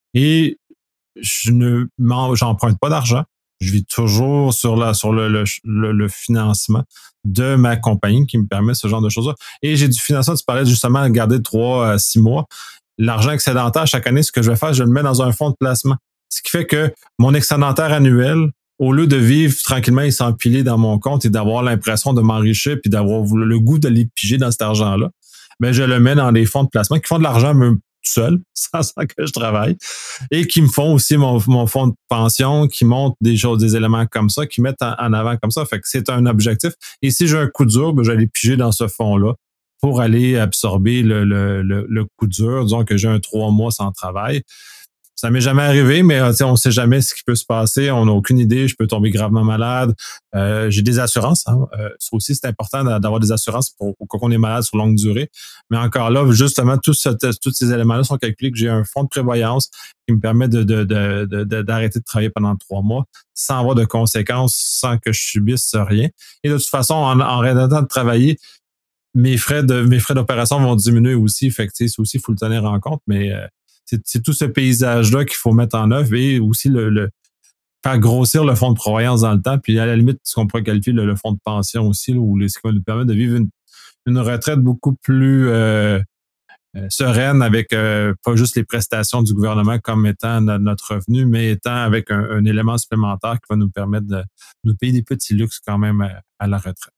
Et je ne j'emprunte pas d'argent. Je vis toujours sur la sur le, le, le, le financement de ma compagnie qui me permet ce genre de choses-là. Et j'ai du financement, tu parlais justement de garder trois à six mois. L'argent excédentaire, chaque année, ce que je vais faire, je le mets dans un fonds de placement. Ce qui fait que mon excédentaire annuel, au lieu de vivre tranquillement et s'empiler dans mon compte et d'avoir l'impression de m'enrichir puis d'avoir le goût de les piger dans cet argent-là, ben je le mets dans des fonds de placement qui font de l'argent même seul, sans, sans que je travaille, et qui me font aussi mon, mon fonds de pension, qui montent des choses, des éléments comme ça, qui mettent en, en avant comme ça. Fait que c'est un objectif. Et si j'ai un coup dur, ben, je vais aller piger dans ce fonds-là pour aller absorber le, le, le, le coup dur. Disons que j'ai un trois mois sans travail. Ça m'est jamais arrivé, mais on ne sait jamais ce qui peut se passer. On n'a aucune idée. Je peux tomber gravement malade. Euh, j'ai des assurances. Hein. Euh, ça aussi, c'est important d'avoir des assurances pour, pour qu'on est malade sur longue durée. Mais encore là, justement, tous ce, tous ces éléments-là sont calculés que j'ai un fonds de prévoyance qui me permet de, de, de, de, de, d'arrêter de travailler pendant trois mois sans avoir de conséquences, sans que je subisse rien. Et de toute façon, en, en arrêtant de travailler, mes frais de mes frais d'opération vont diminuer aussi. Fait que c'est aussi, il faut le tenir en compte. Mais euh, c'est, c'est tout ce paysage-là qu'il faut mettre en œuvre et aussi le, le faire grossir le fonds de prévoyance dans le temps. Puis à la limite, ce qu'on pourrait qualifier le, le fonds de pension aussi, là, où ce qui va nous permettre de vivre une, une retraite beaucoup plus euh, euh, sereine avec euh, pas juste les prestations du gouvernement comme étant notre, notre revenu, mais étant avec un, un élément supplémentaire qui va nous permettre de nous payer des petits luxes quand même à, à la retraite.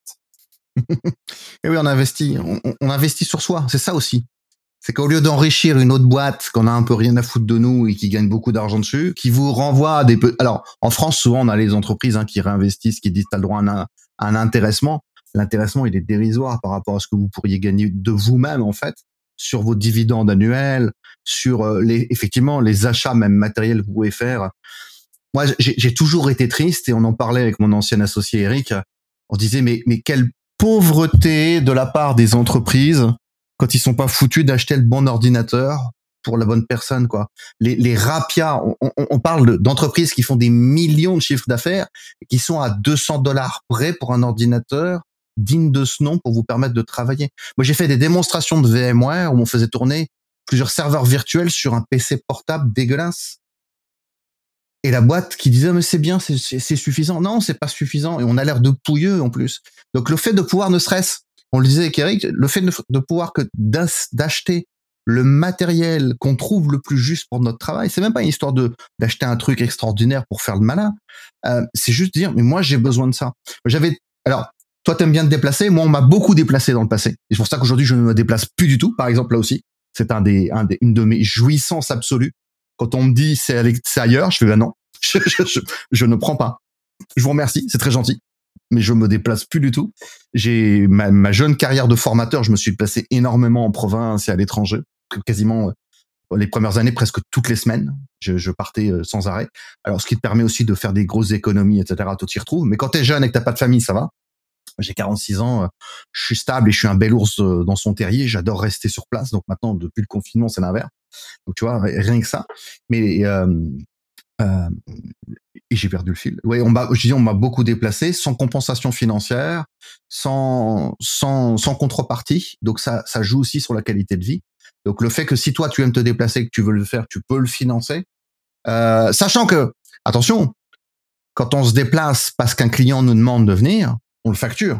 Et oui, on investit, on, on investit sur soi, c'est ça aussi. C'est qu'au lieu d'enrichir une autre boîte qu'on a un peu rien à foutre de nous et qui gagne beaucoup d'argent dessus, qui vous renvoie à des... Pe... Alors, en France, souvent, on a les entreprises hein, qui réinvestissent, qui disent t'as le droit à un, à un intéressement. L'intéressement, il est dérisoire par rapport à ce que vous pourriez gagner de vous-même, en fait, sur vos dividendes annuels, sur euh, les, effectivement, les achats même matériels que vous pouvez faire. Moi, j'ai, j'ai toujours été triste et on en parlait avec mon ancien associé Eric. On disait, mais, mais quelle pauvreté de la part des entreprises quand ils sont pas foutus d'acheter le bon ordinateur pour la bonne personne, quoi. Les, les rapias, on, on, on parle d'entreprises qui font des millions de chiffres d'affaires et qui sont à deux cents dollars près pour un ordinateur digne de ce nom pour vous permettre de travailler. Moi, j'ai fait des démonstrations de VMware où on faisait tourner plusieurs serveurs virtuels sur un P C portable dégueulasse. Et la boîte qui disait, mais c'est bien, c'est, c'est, c'est suffisant. Non, c'est pas suffisant. Et on a l'air de pouilleux, en plus. Donc, le fait de pouvoir, ne serait-ce, on le disait avec Eric, le fait de, de pouvoir que d'acheter le matériel qu'on trouve le plus juste pour notre travail, c'est même pas une histoire de d'acheter un truc extraordinaire pour faire le malin. Euh, c'est juste dire, mais moi, j'ai besoin de ça. J'avais, alors, toi, t'aimes bien te déplacer. Moi, on m'a beaucoup déplacé dans le passé. Et c'est pour ça qu'aujourd'hui, je ne me déplace plus du tout. Par exemple, là aussi, c'est un des, un des, une de mes jouissances absolues. Quand on me dit c'est, c'est ailleurs, je fais ben non, je, je, je, je ne prends pas. Je vous remercie, c'est très gentil, mais je me déplace plus du tout. J'ai ma, ma jeune carrière de formateur, je me suis déplacé énormément en province et à l'étranger, quasiment euh, les premières années, presque toutes les semaines. Je, je partais euh, sans arrêt. Alors, ce qui te permet aussi de faire des grosses économies, et cetera. Tu t'y retrouves. Mais quand t'es jeune et que t'as pas de famille, ça va. J'ai quarante-six ans, euh, je suis stable et je suis un bel ours euh, dans son terrier. J'adore rester sur place. Donc maintenant, depuis le confinement, c'est l'inverse. Donc tu vois, rien que ça. Mais euh, euh, et j'ai perdu le fil. Ouais, on m'a, je dis, on m'a beaucoup déplacé, sans compensation financière, sans sans sans contrepartie. Donc ça ça joue aussi sur la qualité de vie. Donc le fait que si toi tu aimes te déplacer, que tu veux le faire, tu peux le financer. Euh, sachant que, attention, quand on se déplace parce qu'un client nous demande de venir, on le facture.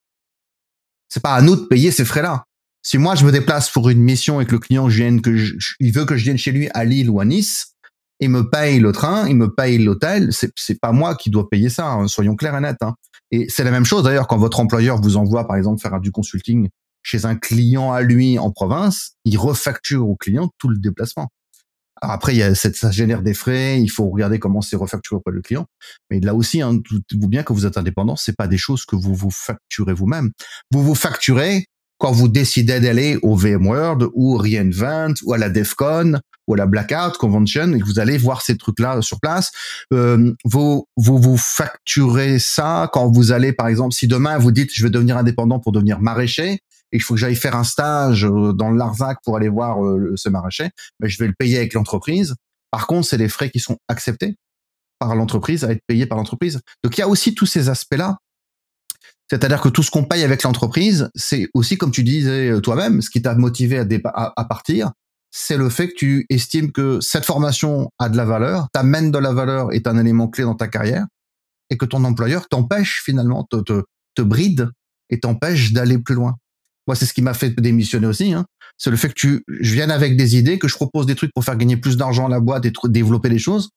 C'est pas à nous de payer ces frais-là. Si moi je me déplace pour une mission et que le client je vienne, que je, il veut que je vienne chez lui à Lille ou à Nice, il me paye le train, il me paye l'hôtel, c'est, c'est pas moi qui dois payer ça, hein, soyons clairs et nets. Hein. Et c'est la même chose d'ailleurs quand votre employeur vous envoie par exemple faire du consulting chez un client à lui en province, il refacture au client tout le déplacement. Alors après, il y a cette, ça génère des frais, il faut regarder comment c'est refacturé auprès du client. Mais là aussi, hein, doutez-vous bien que vous êtes indépendant, c'est pas des choses que vous vous facturez vous-même. Vous vous facturez quand vous décidez d'aller au VMworld ou au reInvent ou à la DEFCON ou à la Blackout Convention et que vous allez voir ces trucs-là sur place. Euh, vous, vous vous facturez ça quand vous allez, par exemple, si demain vous dites je vais devenir indépendant pour devenir maraîcher, et il faut que j'aille faire un stage dans le Larzac pour aller voir euh, ce maraîcher, mais je vais le payer avec l'entreprise. Par contre, c'est les frais qui sont acceptés par l'entreprise, à être payés par l'entreprise. Donc, il y a aussi tous ces aspects-là. C'est-à-dire que tout ce qu'on paye avec l'entreprise, c'est aussi, comme tu disais toi-même, ce qui t'a motivé à, dépa- à, à partir, c'est le fait que tu estimes que cette formation a de la valeur, t'amène de la valeur, est un élément clé dans ta carrière, et que ton employeur t'empêche finalement, te, te, te bride et t'empêche d'aller plus loin. Moi, c'est ce qui m'a fait démissionner aussi. Hein. C'est le fait que tu, je vienne avec des idées, que je propose des trucs pour faire gagner plus d'argent à la boîte et tr- développer les choses,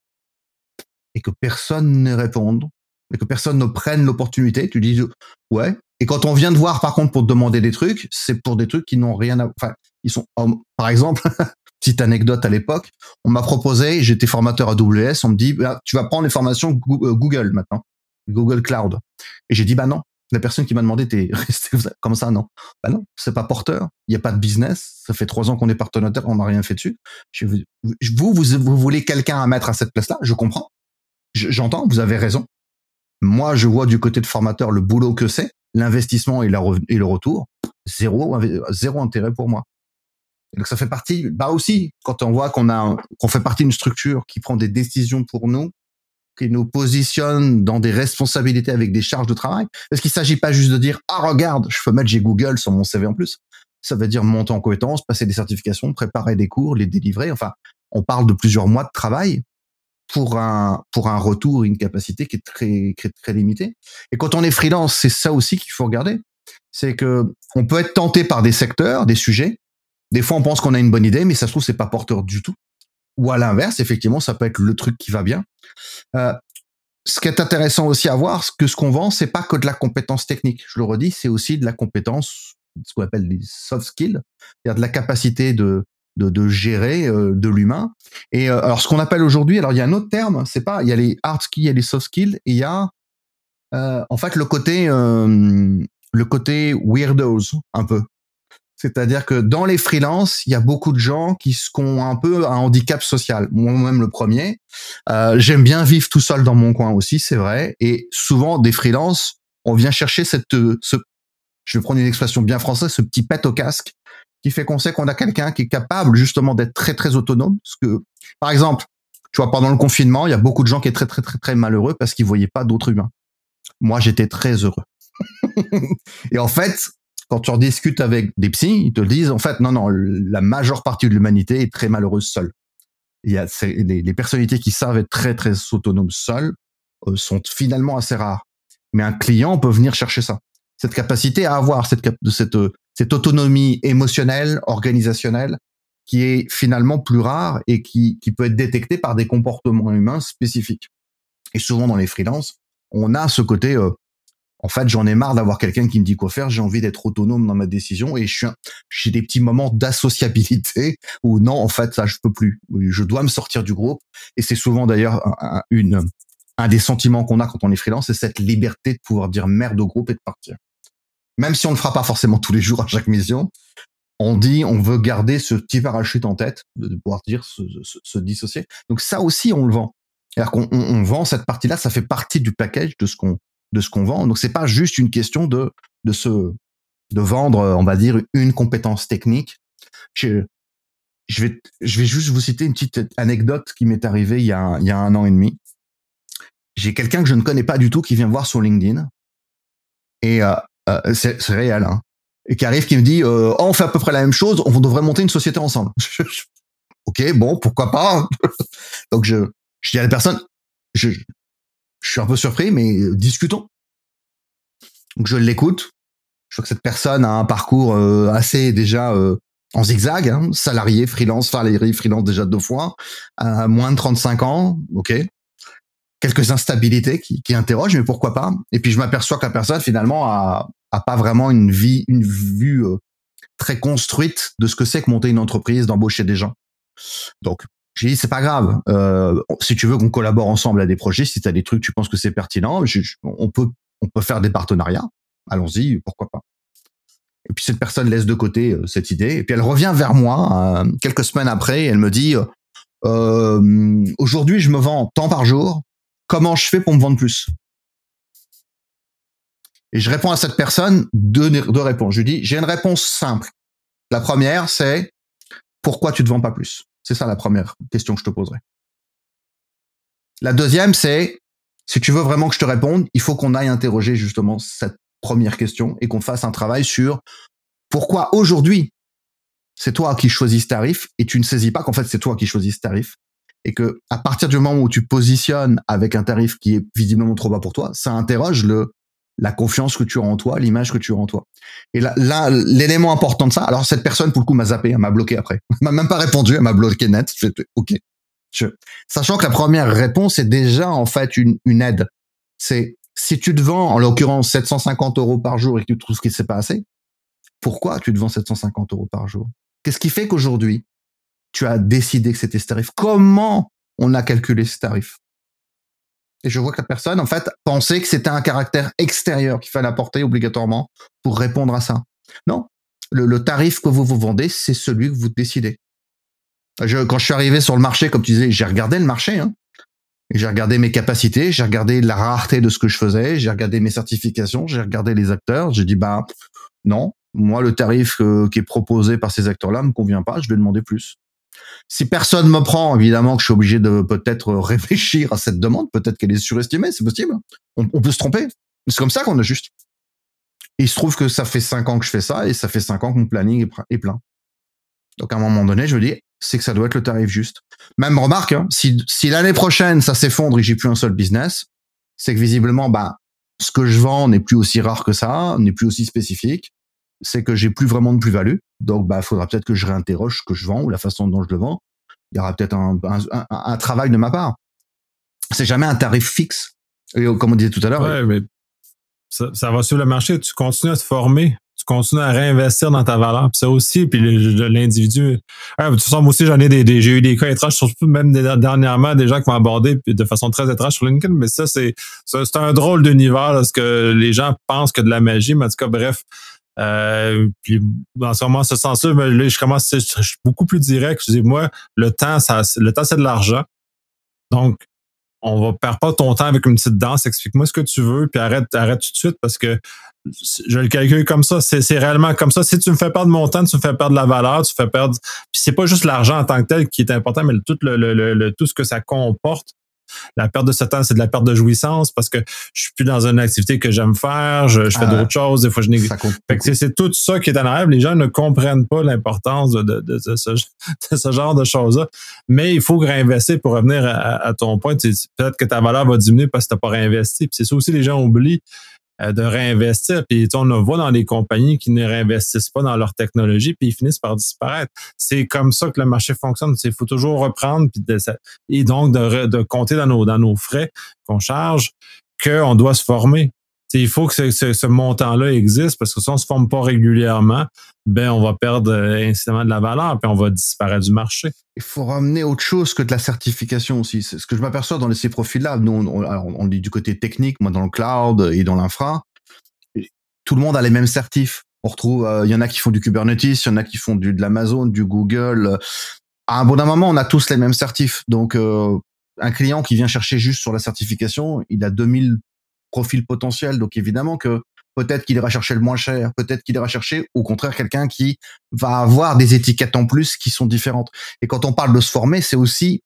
et que personne ne réponde, et que personne ne prenne l'opportunité. Tu dis, ouais. Et quand on vient te voir, par contre, pour te demander des trucs, c'est pour des trucs qui n'ont rien à, enfin, ils sont, par exemple, petite anecdote à l'époque, on m'a proposé, j'étais formateur à W S, on me dit, bah, tu vas prendre les formations Google maintenant, Google Cloud. Et j'ai dit, bah non. La personne qui m'a demandé, t'es resté comme ça, non. Bah non, c'est pas porteur. Il n'y a pas de business. Ça fait trois ans qu'on est partenaire, on n'a rien fait dessus. Je, vous, vous, vous voulez quelqu'un à mettre à cette place-là. Je comprends. Je, j'entends, vous avez raison. Moi, je vois du côté de formateur le boulot que c'est, l'investissement et, la, et le retour. Zéro, zéro intérêt pour moi. Et donc, ça fait partie, bah aussi, quand on voit qu'on a, qu'on fait partie d'une structure qui prend des décisions pour nous, qui nous positionne dans des responsabilités avec des charges de travail. Parce qu'il s'agit pas juste de dire, ah, regarde, je peux mettre j'ai Google sur mon C V en plus. Ça veut dire monter en compétences, passer des certifications, préparer des cours, les délivrer. Enfin, on parle de plusieurs mois de travail pour un, pour un retour, une capacité qui est très, très, très limitée. Et quand on est freelance, c'est ça aussi qu'il faut regarder. C'est que on peut être tenté par des secteurs, des sujets. Des fois, on pense qu'on a une bonne idée, mais ça se trouve, c'est pas porteur du tout. Ou à l'inverse, effectivement, ça peut être le truc qui va bien. Euh, ce qui est intéressant aussi à voir, c'est que ce qu'on vend, c'est pas que de la compétence technique. Je le redis, c'est aussi de la compétence, ce qu'on appelle des soft skills, c'est-à-dire de la capacité de de, de gérer euh, de l'humain. Et euh, alors, ce qu'on appelle aujourd'hui, alors il y a un autre terme, c'est pas, il y a les hard skills, il y a les soft skills, et il y a euh, en fait le côté euh, le côté weirdos un peu. C'est-à-dire que dans les freelances, il y a beaucoup de gens qui ont un peu un handicap social. Moi-même le premier. Euh, j'aime bien vivre tout seul dans mon coin aussi, c'est vrai. Et souvent, des freelances, on vient chercher cette, ce, je vais prendre une expression bien française, ce petit pet au casque, qui fait qu'on sait qu'on a quelqu'un qui est capable justement d'être très très autonome. Parce que, par exemple, tu vois, pendant le confinement, il y a beaucoup de gens qui étaient très très très très malheureux parce qu'ils voyaient pas d'autres humains. Moi, j'étais très heureux. Et en fait, quand tu en discutes avec des psys, ils te le disent, en fait, non, non, la majeure partie de l'humanité est très malheureuse seule. Il y a les, les personnalités qui savent être très, très autonomes seules euh, sont finalement assez rares. Mais un client peut venir chercher ça. Cette capacité à avoir cette, cette, cette autonomie émotionnelle, organisationnelle, qui est finalement plus rare et qui, qui peut être détectée par des comportements humains spécifiques. Et souvent, dans les freelances, on a ce côté... Euh, En fait, j'en ai marre d'avoir quelqu'un qui me dit quoi faire. J'ai envie d'être autonome dans ma décision et je suis, un, j'ai des petits moments d'associabilité où non, en fait, ça, je peux plus. Je dois me sortir du groupe. Et c'est souvent d'ailleurs un, une, un des sentiments qu'on a quand on est freelance, c'est cette liberté de pouvoir dire merde au groupe et de partir. Même si on ne le fera pas forcément tous les jours à chaque mission, on dit, on veut garder ce petit parachute en tête, de pouvoir dire se, se, se dissocier. Donc ça aussi, on le vend. C'est-à-dire qu'on on, on vend cette partie-là, ça fait partie du package de ce qu'on de ce qu'on vend. Donc c'est pas juste une question de de se de vendre, on va dire, une compétence technique. Je, je vais je vais juste vous citer une petite anecdote qui m'est arrivée il y a il y a un an et demi. J'ai quelqu'un que je ne connais pas du tout qui vient me voir sur LinkedIn et euh, euh, c'est, c'est réel. Hein. et qui arrive, qui me dit, euh, oh, on fait à peu près la même chose, on devrait monter une société ensemble. Ok, bon, pourquoi pas. Donc je, je dis à la personne, je, je suis un peu surpris, mais discutons. Donc je l'écoute. Je vois que cette personne a un parcours euh, assez déjà euh, en zigzag, hein, salarié, freelance, salarié, freelance déjà deux fois, à moins de trente-cinq ans, ok. Quelques instabilités qui, qui interrogent, mais pourquoi pas. Et puis je m'aperçois que la personne finalement a, a pas vraiment une vie, une vue euh, très construite de ce que c'est que monter une entreprise, d'embaucher des gens. Donc j'ai dit c'est pas grave. Euh, si tu veux qu'on collabore ensemble à des projets, si tu as des trucs, tu penses que c'est pertinent, je, je, on peut on peut faire des partenariats. Allons-y, pourquoi pas. Et puis cette personne laisse de côté euh, cette idée, et puis elle revient vers moi euh, quelques semaines après, et elle me dit euh, aujourd'hui je me vends tant par jour, comment je fais pour me vendre plus? Et je réponds à cette personne deux, deux réponses. Je lui dis j'ai une réponse simple. La première c'est pourquoi tu te vends pas plus? C'est ça la première question que je te poserai. La deuxième c'est si tu veux vraiment que je te réponde, il faut qu'on aille interroger justement cette première question et qu'on fasse un travail sur pourquoi aujourd'hui c'est toi qui choisis ce tarif et tu ne saisis pas qu'en fait c'est toi qui choisis ce tarif et que à partir du moment où tu positionnes avec un tarif qui est visiblement trop bas pour toi, ça interroge le la confiance que tu as en toi, l'image que tu as en toi. Et là, là l'élément important de ça, alors cette personne pour le coup m'a zappé, elle m'a bloqué après, elle m'a même pas répondu, elle m'a bloqué net. Je fais, ok. Je, sachant que la première réponse est déjà en fait une, une aide. C'est si tu te vends en l'occurrence sept cent cinquante euros par jour et que tu trouves que c'est pas assez, pourquoi tu te vends sept cent cinquante euros par jour? Qu'est-ce qui fait qu'aujourd'hui, tu as décidé que c'était ce tarif? Comment on a calculé ce tarif? Et je vois que la personne, en fait, pensait que c'était un caractère extérieur qu'il fallait apporter obligatoirement pour répondre à ça. Non. Le, le tarif que vous vous vendez, c'est celui que vous décidez. Je, quand je suis arrivé sur le marché, comme tu disais, j'ai regardé le marché, hein. J'ai regardé mes capacités, j'ai regardé la rareté de ce que je faisais, j'ai regardé mes certifications, j'ai regardé les acteurs, j'ai dit, bah, non, moi, le tarif euh, qui est proposé par ces acteurs-là me convient pas, je vais demander plus. Si personne me prend, évidemment que je suis obligé de peut-être réfléchir à cette demande, peut-être qu'elle est surestimée, c'est possible. On, on peut se tromper. C'est comme ça qu'on ajuste. Et il se trouve que ça fait cinq ans que je fais ça, et ça fait cinq ans que mon planning est plein. Donc à un moment donné, je me dis, c'est que ça doit être le tarif juste. Même remarque, hein, si, si l'année prochaine ça s'effondre et que j'ai plus un seul business, c'est que visiblement, bah, ce que je vends n'est plus aussi rare que ça, n'est plus aussi spécifique. C'est que j'ai plus vraiment de plus-value. Donc, bah, faudra peut-être que je réinterroge ce que je vends ou la façon dont je le vends. Il y aura peut-être un, un, un, un travail de ma part. C'est jamais un tarif fixe. Et comme on disait tout à l'heure. Ouais, mais ça, ça va sur le marché. Tu continues à te former. Tu continues à réinvestir dans ta valeur. Puis ça aussi, puis l'individu. Ouais, de toute façon, moi aussi, j'en ai des, des, j'ai eu des cas étranges, surtout même des, dernièrement, des gens qui m'ont abordé de façon très étrange sur LinkedIn. Mais ça, c'est, c'est un drôle d'univers, parce que les gens pensent que de la magie, mais en tout cas, bref. Euh, puis dans ce moment, ce sens-là, là, je commence, je suis beaucoup plus direct. Je dis, moi, le temps, ça, le temps, c'est de l'argent. Donc, on va perdre pas ton temps avec une petite danse. Explique-moi ce que tu veux, puis arrête, arrête tout de suite, parce que je le calcule comme ça. C'est, c'est réellement comme ça. Si tu me fais perdre mon temps, tu me fais perdre la valeur, tu fais perdre. Puis c'est pas juste l'argent en tant que tel qui est important, mais tout le, le, le, le tout ce que ça comporte. La perte de ce temps, c'est de la perte de jouissance, parce que je suis plus dans une activité que j'aime faire, je, je fais ah, d'autres choses, des fois je négocie. C'est, c'est tout ça qui est en arrière. Les gens ne comprennent pas l'importance de, de, de, de, ce, de ce genre de choses-là. Mais il faut réinvestir pour revenir à, à ton point. Peut-être que ta valeur va diminuer parce que tu n'as pas réinvesti. Puis c'est ça aussi, les gens oublient de réinvestir. Puis on le voit dans les compagnies qui ne réinvestissent pas dans leur technologie, puis ils finissent par disparaître. C'est comme ça que le marché fonctionne. Il faut toujours reprendre, puis de, et donc de, de compter dans nos, dans nos frais qu'on charge, qu'on doit se former. T'sais, il faut que ce, ce, ce montant-là existe, parce que si on ne se forme pas régulièrement, ben on va perdre incidemment de la valeur, puis on va disparaître du marché. Il faut ramener autre chose que de la certification aussi. C'est ce que je m'aperçois dans ces profils-là. Nous, on, on, on dit du côté technique, moi dans le cloud et dans l'infra, tout le monde a les mêmes certifs. On retrouve, il euh, y en a qui font du Kubernetes, il y en a qui font du, de l'Amazon, du Google. À un bon moment, on a tous les mêmes certifs. Donc, euh, un client qui vient chercher juste sur la certification, il a deux mille profils potentiels. Donc, évidemment que peut-être qu'il ira chercher le moins cher, peut-être qu'il ira chercher, au contraire, quelqu'un qui va avoir des étiquettes en plus qui sont différentes. Et quand on parle de se former, c'est aussi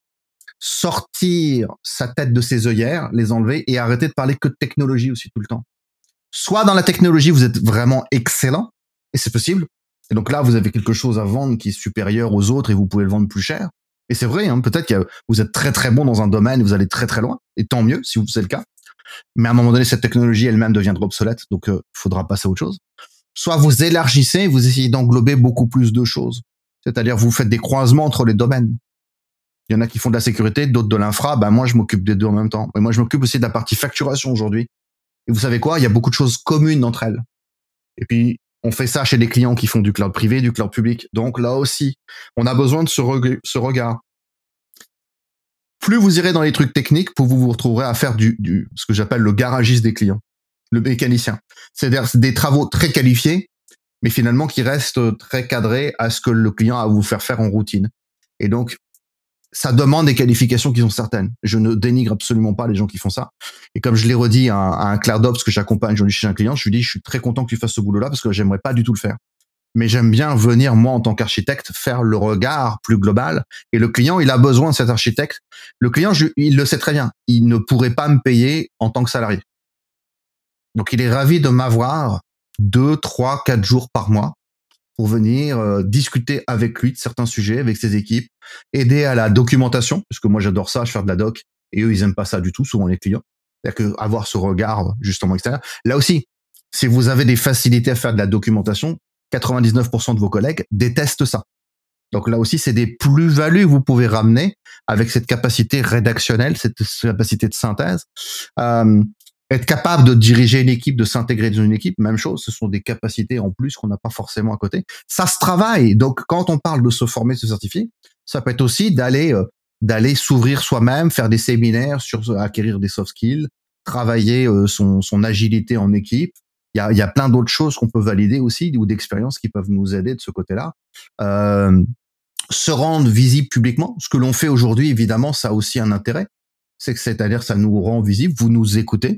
sortir sa tête de ses œillères, les enlever et arrêter de parler que de technologie aussi tout le temps. Soit dans la technologie, vous êtes vraiment excellent, Et c'est possible. Et donc là, vous avez quelque chose à vendre qui est supérieur aux autres et vous pouvez le vendre plus cher. Et c'est vrai, hein, peut-être que vous êtes très très bon dans un domaine, vous allez très très loin, et tant mieux si c'est le cas. Mais à un moment donné, cette technologie elle-même deviendra obsolète, donc il euh, faudra passer à autre chose. Soit vous élargissez, vous essayez d'englober beaucoup plus de choses. C'est-à-dire vous faites des croisements entre les domaines. Il y en a qui font de la sécurité, d'autres de l'infra. Ben moi, je m'occupe des deux en même temps. Et moi, je m'occupe aussi de la partie facturation aujourd'hui. Et vous savez quoi? Il y a beaucoup de choses communes entre elles. Et puis, on fait ça chez des clients qui font du cloud privé, du cloud public. Donc là aussi, on a besoin de ce, reg- ce regard. Plus vous irez dans les trucs techniques, plus vous vous retrouverez à faire du, du ce que j'appelle le garagiste des clients, le mécanicien. C'est-à-dire des travaux très qualifiés, mais finalement qui restent très cadrés à ce que le client a à vous faire faire en routine. Et donc, ça demande des qualifications qui sont certaines. Je ne dénigre absolument pas les gens qui font ça. Et comme je l'ai redit à un, à un CloudOps que j'accompagne aujourd'hui chez un client, je lui dis, je suis très content que tu fasses ce boulot-là parce que j'aimerais pas du tout le faire. Mais j'aime bien venir, moi, en tant qu'architecte, faire le regard plus global. Et le client, il a besoin de cet architecte. Le client, je, il le sait très bien. Il ne pourrait pas me payer en tant que salarié. Donc, il est ravi de m'avoir deux, trois, quatre jours par mois pour venir euh, discuter avec lui de certains sujets, avec ses équipes, aider à la documentation, parce que moi j'adore ça, je fais de la doc, et eux ils aiment pas ça du tout, souvent les clients. C'est-à-dire que avoir ce regard justement extérieur. Là aussi, si vous avez des facilités à faire de la documentation, quatre-vingt-dix-neuf pour cent de vos collègues détestent ça. Donc là aussi, c'est des plus-values que vous pouvez ramener avec cette capacité rédactionnelle, cette capacité de synthèse. Euh, Être capable de diriger une équipe, de s'intégrer dans une équipe, même chose, ce sont des capacités en plus qu'on n'a pas forcément à côté. Ça se travaille. Donc, quand on parle de se former, de se certifier, ça peut être aussi d'aller euh, d'aller s'ouvrir soi-même, faire des séminaires sur acquérir des soft skills, travailler euh, son, son agilité en équipe. Il y a, il y a plein d'autres choses qu'on peut valider aussi ou d'expériences qui peuvent nous aider de ce côté-là. Euh, se rendre visible publiquement, ce que l'on fait aujourd'hui, évidemment, ça a aussi un intérêt. C'est que c'est-à-dire, ça nous rend visible. Vous nous écoutez.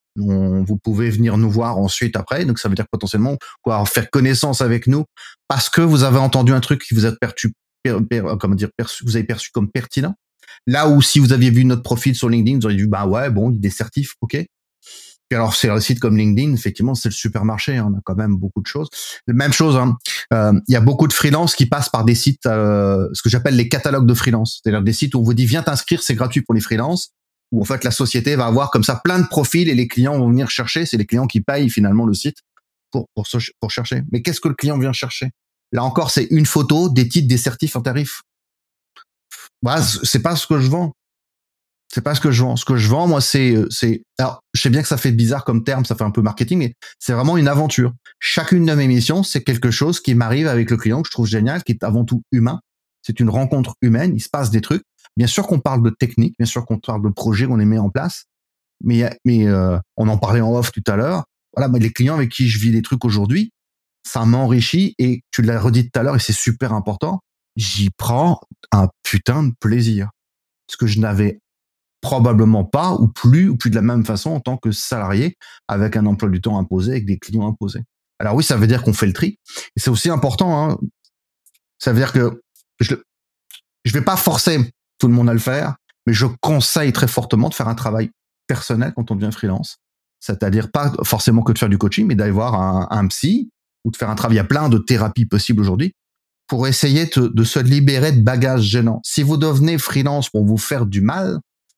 On, vous pouvez venir nous voir ensuite après, donc ça veut dire potentiellement pouvoir faire connaissance avec nous parce que vous avez entendu un truc qui vous a perçu, per, per, comment dire, perçu, vous avez perçu comme pertinent. Là où si vous aviez vu notre profil sur LinkedIn, vous auriez dit bah ouais bon, il y a des certifs, ok. Puis alors c'est un site comme LinkedIn, effectivement c'est le supermarché, hein, on a quand même beaucoup de choses. Même chose, hein, euh, il y a beaucoup de freelance qui passent par des sites, euh, ce que j'appelle les catalogues de freelance, c'est-à-dire des sites où on vous dit viens t'inscrire, c'est gratuit pour les freelances. Où en fait la société va avoir comme ça plein de profils et les clients vont venir chercher. C'est les clients qui payent finalement le site pour pour, pour chercher. Mais qu'est-ce que le client vient chercher? Là encore, c'est une photo, des titres, des certifs, un tarif. Voilà, c'est pas ce que je vends. C'est pas ce que je vends. Ce que je vends, moi, c'est c'est. Alors, je sais bien que ça fait bizarre comme terme, ça fait un peu marketing, mais c'est vraiment une aventure. Chacune de mes missions, c'est quelque chose qui m'arrive avec le client que je trouve génial, qui est avant tout humain. C'est une rencontre humaine. Il se passe des trucs. Bien sûr qu'on parle de technique, bien sûr qu'on parle de projets qu'on les met en place, mais, mais euh, on en parlait en off tout à l'heure. Voilà, mais les clients avec qui je vis des trucs aujourd'hui, ça m'enrichit et tu l'as redit tout à l'heure et c'est super important. J'y prends un putain de plaisir, ce que je n'avais probablement pas ou plus ou plus de la même façon en tant que salarié avec un emploi du temps imposé, avec des clients imposés. Alors oui, ça veut dire qu'on fait le tri et c'est aussi important. Hein, ça veut dire que je je vais pas forcer tout le monde à le faire, mais je conseille très fortement de faire un travail personnel quand on devient freelance. C'est-à-dire pas forcément que de faire du coaching, mais d'aller voir un, un psy ou de faire un travail. Il y a plein de thérapies possibles aujourd'hui pour essayer de, de se libérer de bagages gênants. Si vous devenez freelance pour vous faire du mal,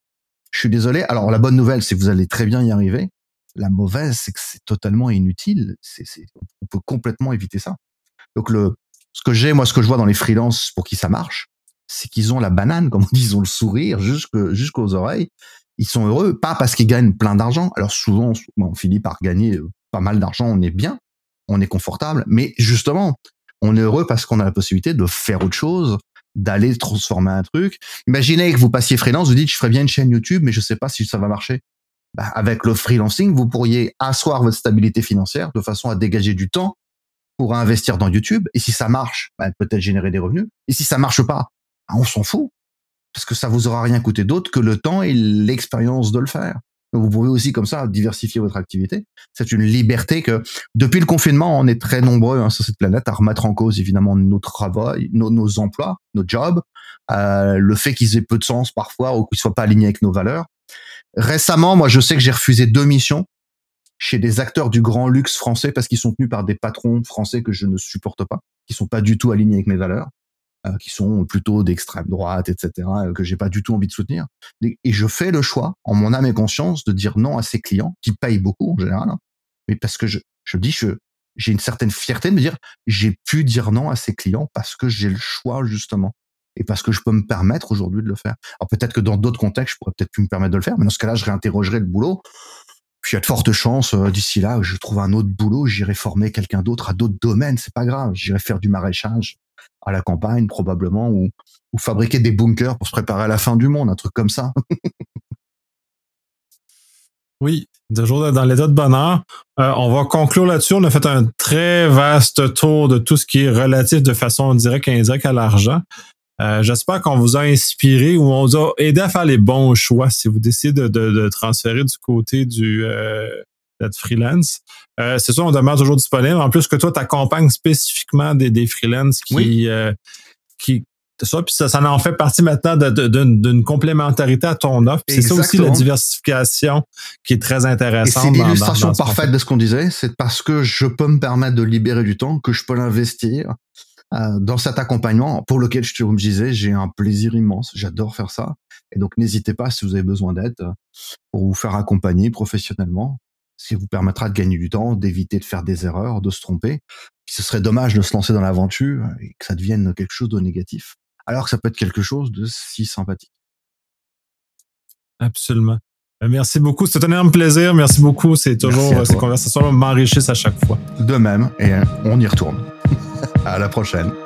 je suis désolé. Alors la bonne nouvelle, c'est que vous allez très bien y arriver. La mauvaise, c'est que c'est totalement inutile. C'est, c'est, on peut complètement éviter ça. Donc le, ce que j'ai, moi, ce que je vois dans les freelances pour qui ça marche, c'est qu'ils ont la banane, comme on dit, ils ont le sourire jusque, jusqu'aux oreilles. Ils sont heureux, pas parce qu'ils gagnent plein d'argent. Alors souvent, on finit par gagner pas mal d'argent, on est bien, on est confortable, mais justement, on est heureux parce qu'on a la possibilité de faire autre chose, d'aller transformer un truc. Imaginez que vous passiez freelance, vous dites, je ferais bien une chaîne YouTube, mais je sais pas si ça va marcher. Bah, avec le freelancing, vous pourriez asseoir votre stabilité financière de façon à dégager du temps pour investir dans YouTube. Et si ça marche, bah, peut-être générer des revenus. Et si ça marche pas, bah, on s'en fout. Parce que ça vous aura rien coûté d'autre que le temps et l'expérience de le faire. Donc vous pouvez aussi comme ça diversifier votre activité. C'est une liberté que, depuis le confinement, on est très nombreux hein, sur cette planète à remettre en cause évidemment nos travail, nos, nos emplois, nos jobs, euh, le fait qu'ils aient peu de sens parfois ou qu'ils soient pas alignés avec nos valeurs. Récemment, moi, je sais que j'ai refusé deux missions chez des acteurs du grand luxe français parce qu'ils sont tenus par des patrons français que je ne supporte pas, qui sont pas du tout alignés avec mes valeurs, euh, qui sont plutôt d'extrême droite, et cetera, euh, que j'ai pas du tout envie de soutenir. Et je fais le choix, en mon âme et conscience, de dire non à ces clients qui payent beaucoup en général, hein, mais parce que je, je dis, je, j'ai une certaine fierté de me dire, j'ai pu dire non à ces clients parce que j'ai le choix justement. Et parce que je peux me permettre aujourd'hui de le faire. Alors peut-être que dans d'autres contextes, je pourrais peut-être plus me permettre de le faire, mais dans ce cas-là, je réinterrogerai le boulot. Puis il y a de fortes chances, euh, d'ici là, je trouve un autre boulot, j'irai former quelqu'un d'autre à d'autres domaines, c'est pas grave. J'irai faire du maraîchage à la campagne, probablement, ou, ou fabriquer des bunkers pour se préparer à la fin du monde, un truc comme ça. Oui, toujours dans l'état de bonheur. Euh, on va conclure là-dessus. On a fait un très vaste tour de tout ce qui est relatif de façon directe et indirecte à l'argent. Euh, j'espère qu'on vous a inspiré ou on vous a aidé à faire les bons choix si vous décidez de, de, de transférer du côté du euh, d'être freelance. Euh, c'est sûr, on demeure toujours disponible. En plus que toi, tu accompagnes spécifiquement des, des freelances qui, oui. euh, qui ça, puis ça, ça en fait partie maintenant de, de, d'une, d'une complémentarité à ton offre. C'est ça aussi la diversification qui est très intéressante. Et c'est l'illustration dans, dans, dans parfaite de ce qu'on disait. C'est parce que je peux me permettre de libérer du temps que je peux l'investir Euh, dans cet accompagnement pour lequel je te disais, j'ai un plaisir immense, j'adore faire ça. Et donc n'hésitez pas si vous avez besoin d'aide pour vous faire accompagner professionnellement, ce qui vous permettra de gagner du temps, d'éviter de faire des erreurs, de se tromper. Puis ce serait dommage de se lancer dans l'aventure et que ça devienne quelque chose de négatif, alors que ça peut être quelque chose de si sympathique. Absolument. Merci beaucoup, c'est un énorme plaisir. Merci beaucoup, c'est toujours ces conversations m'enrichissent à chaque fois. De même, et on y retourne. À la prochaine.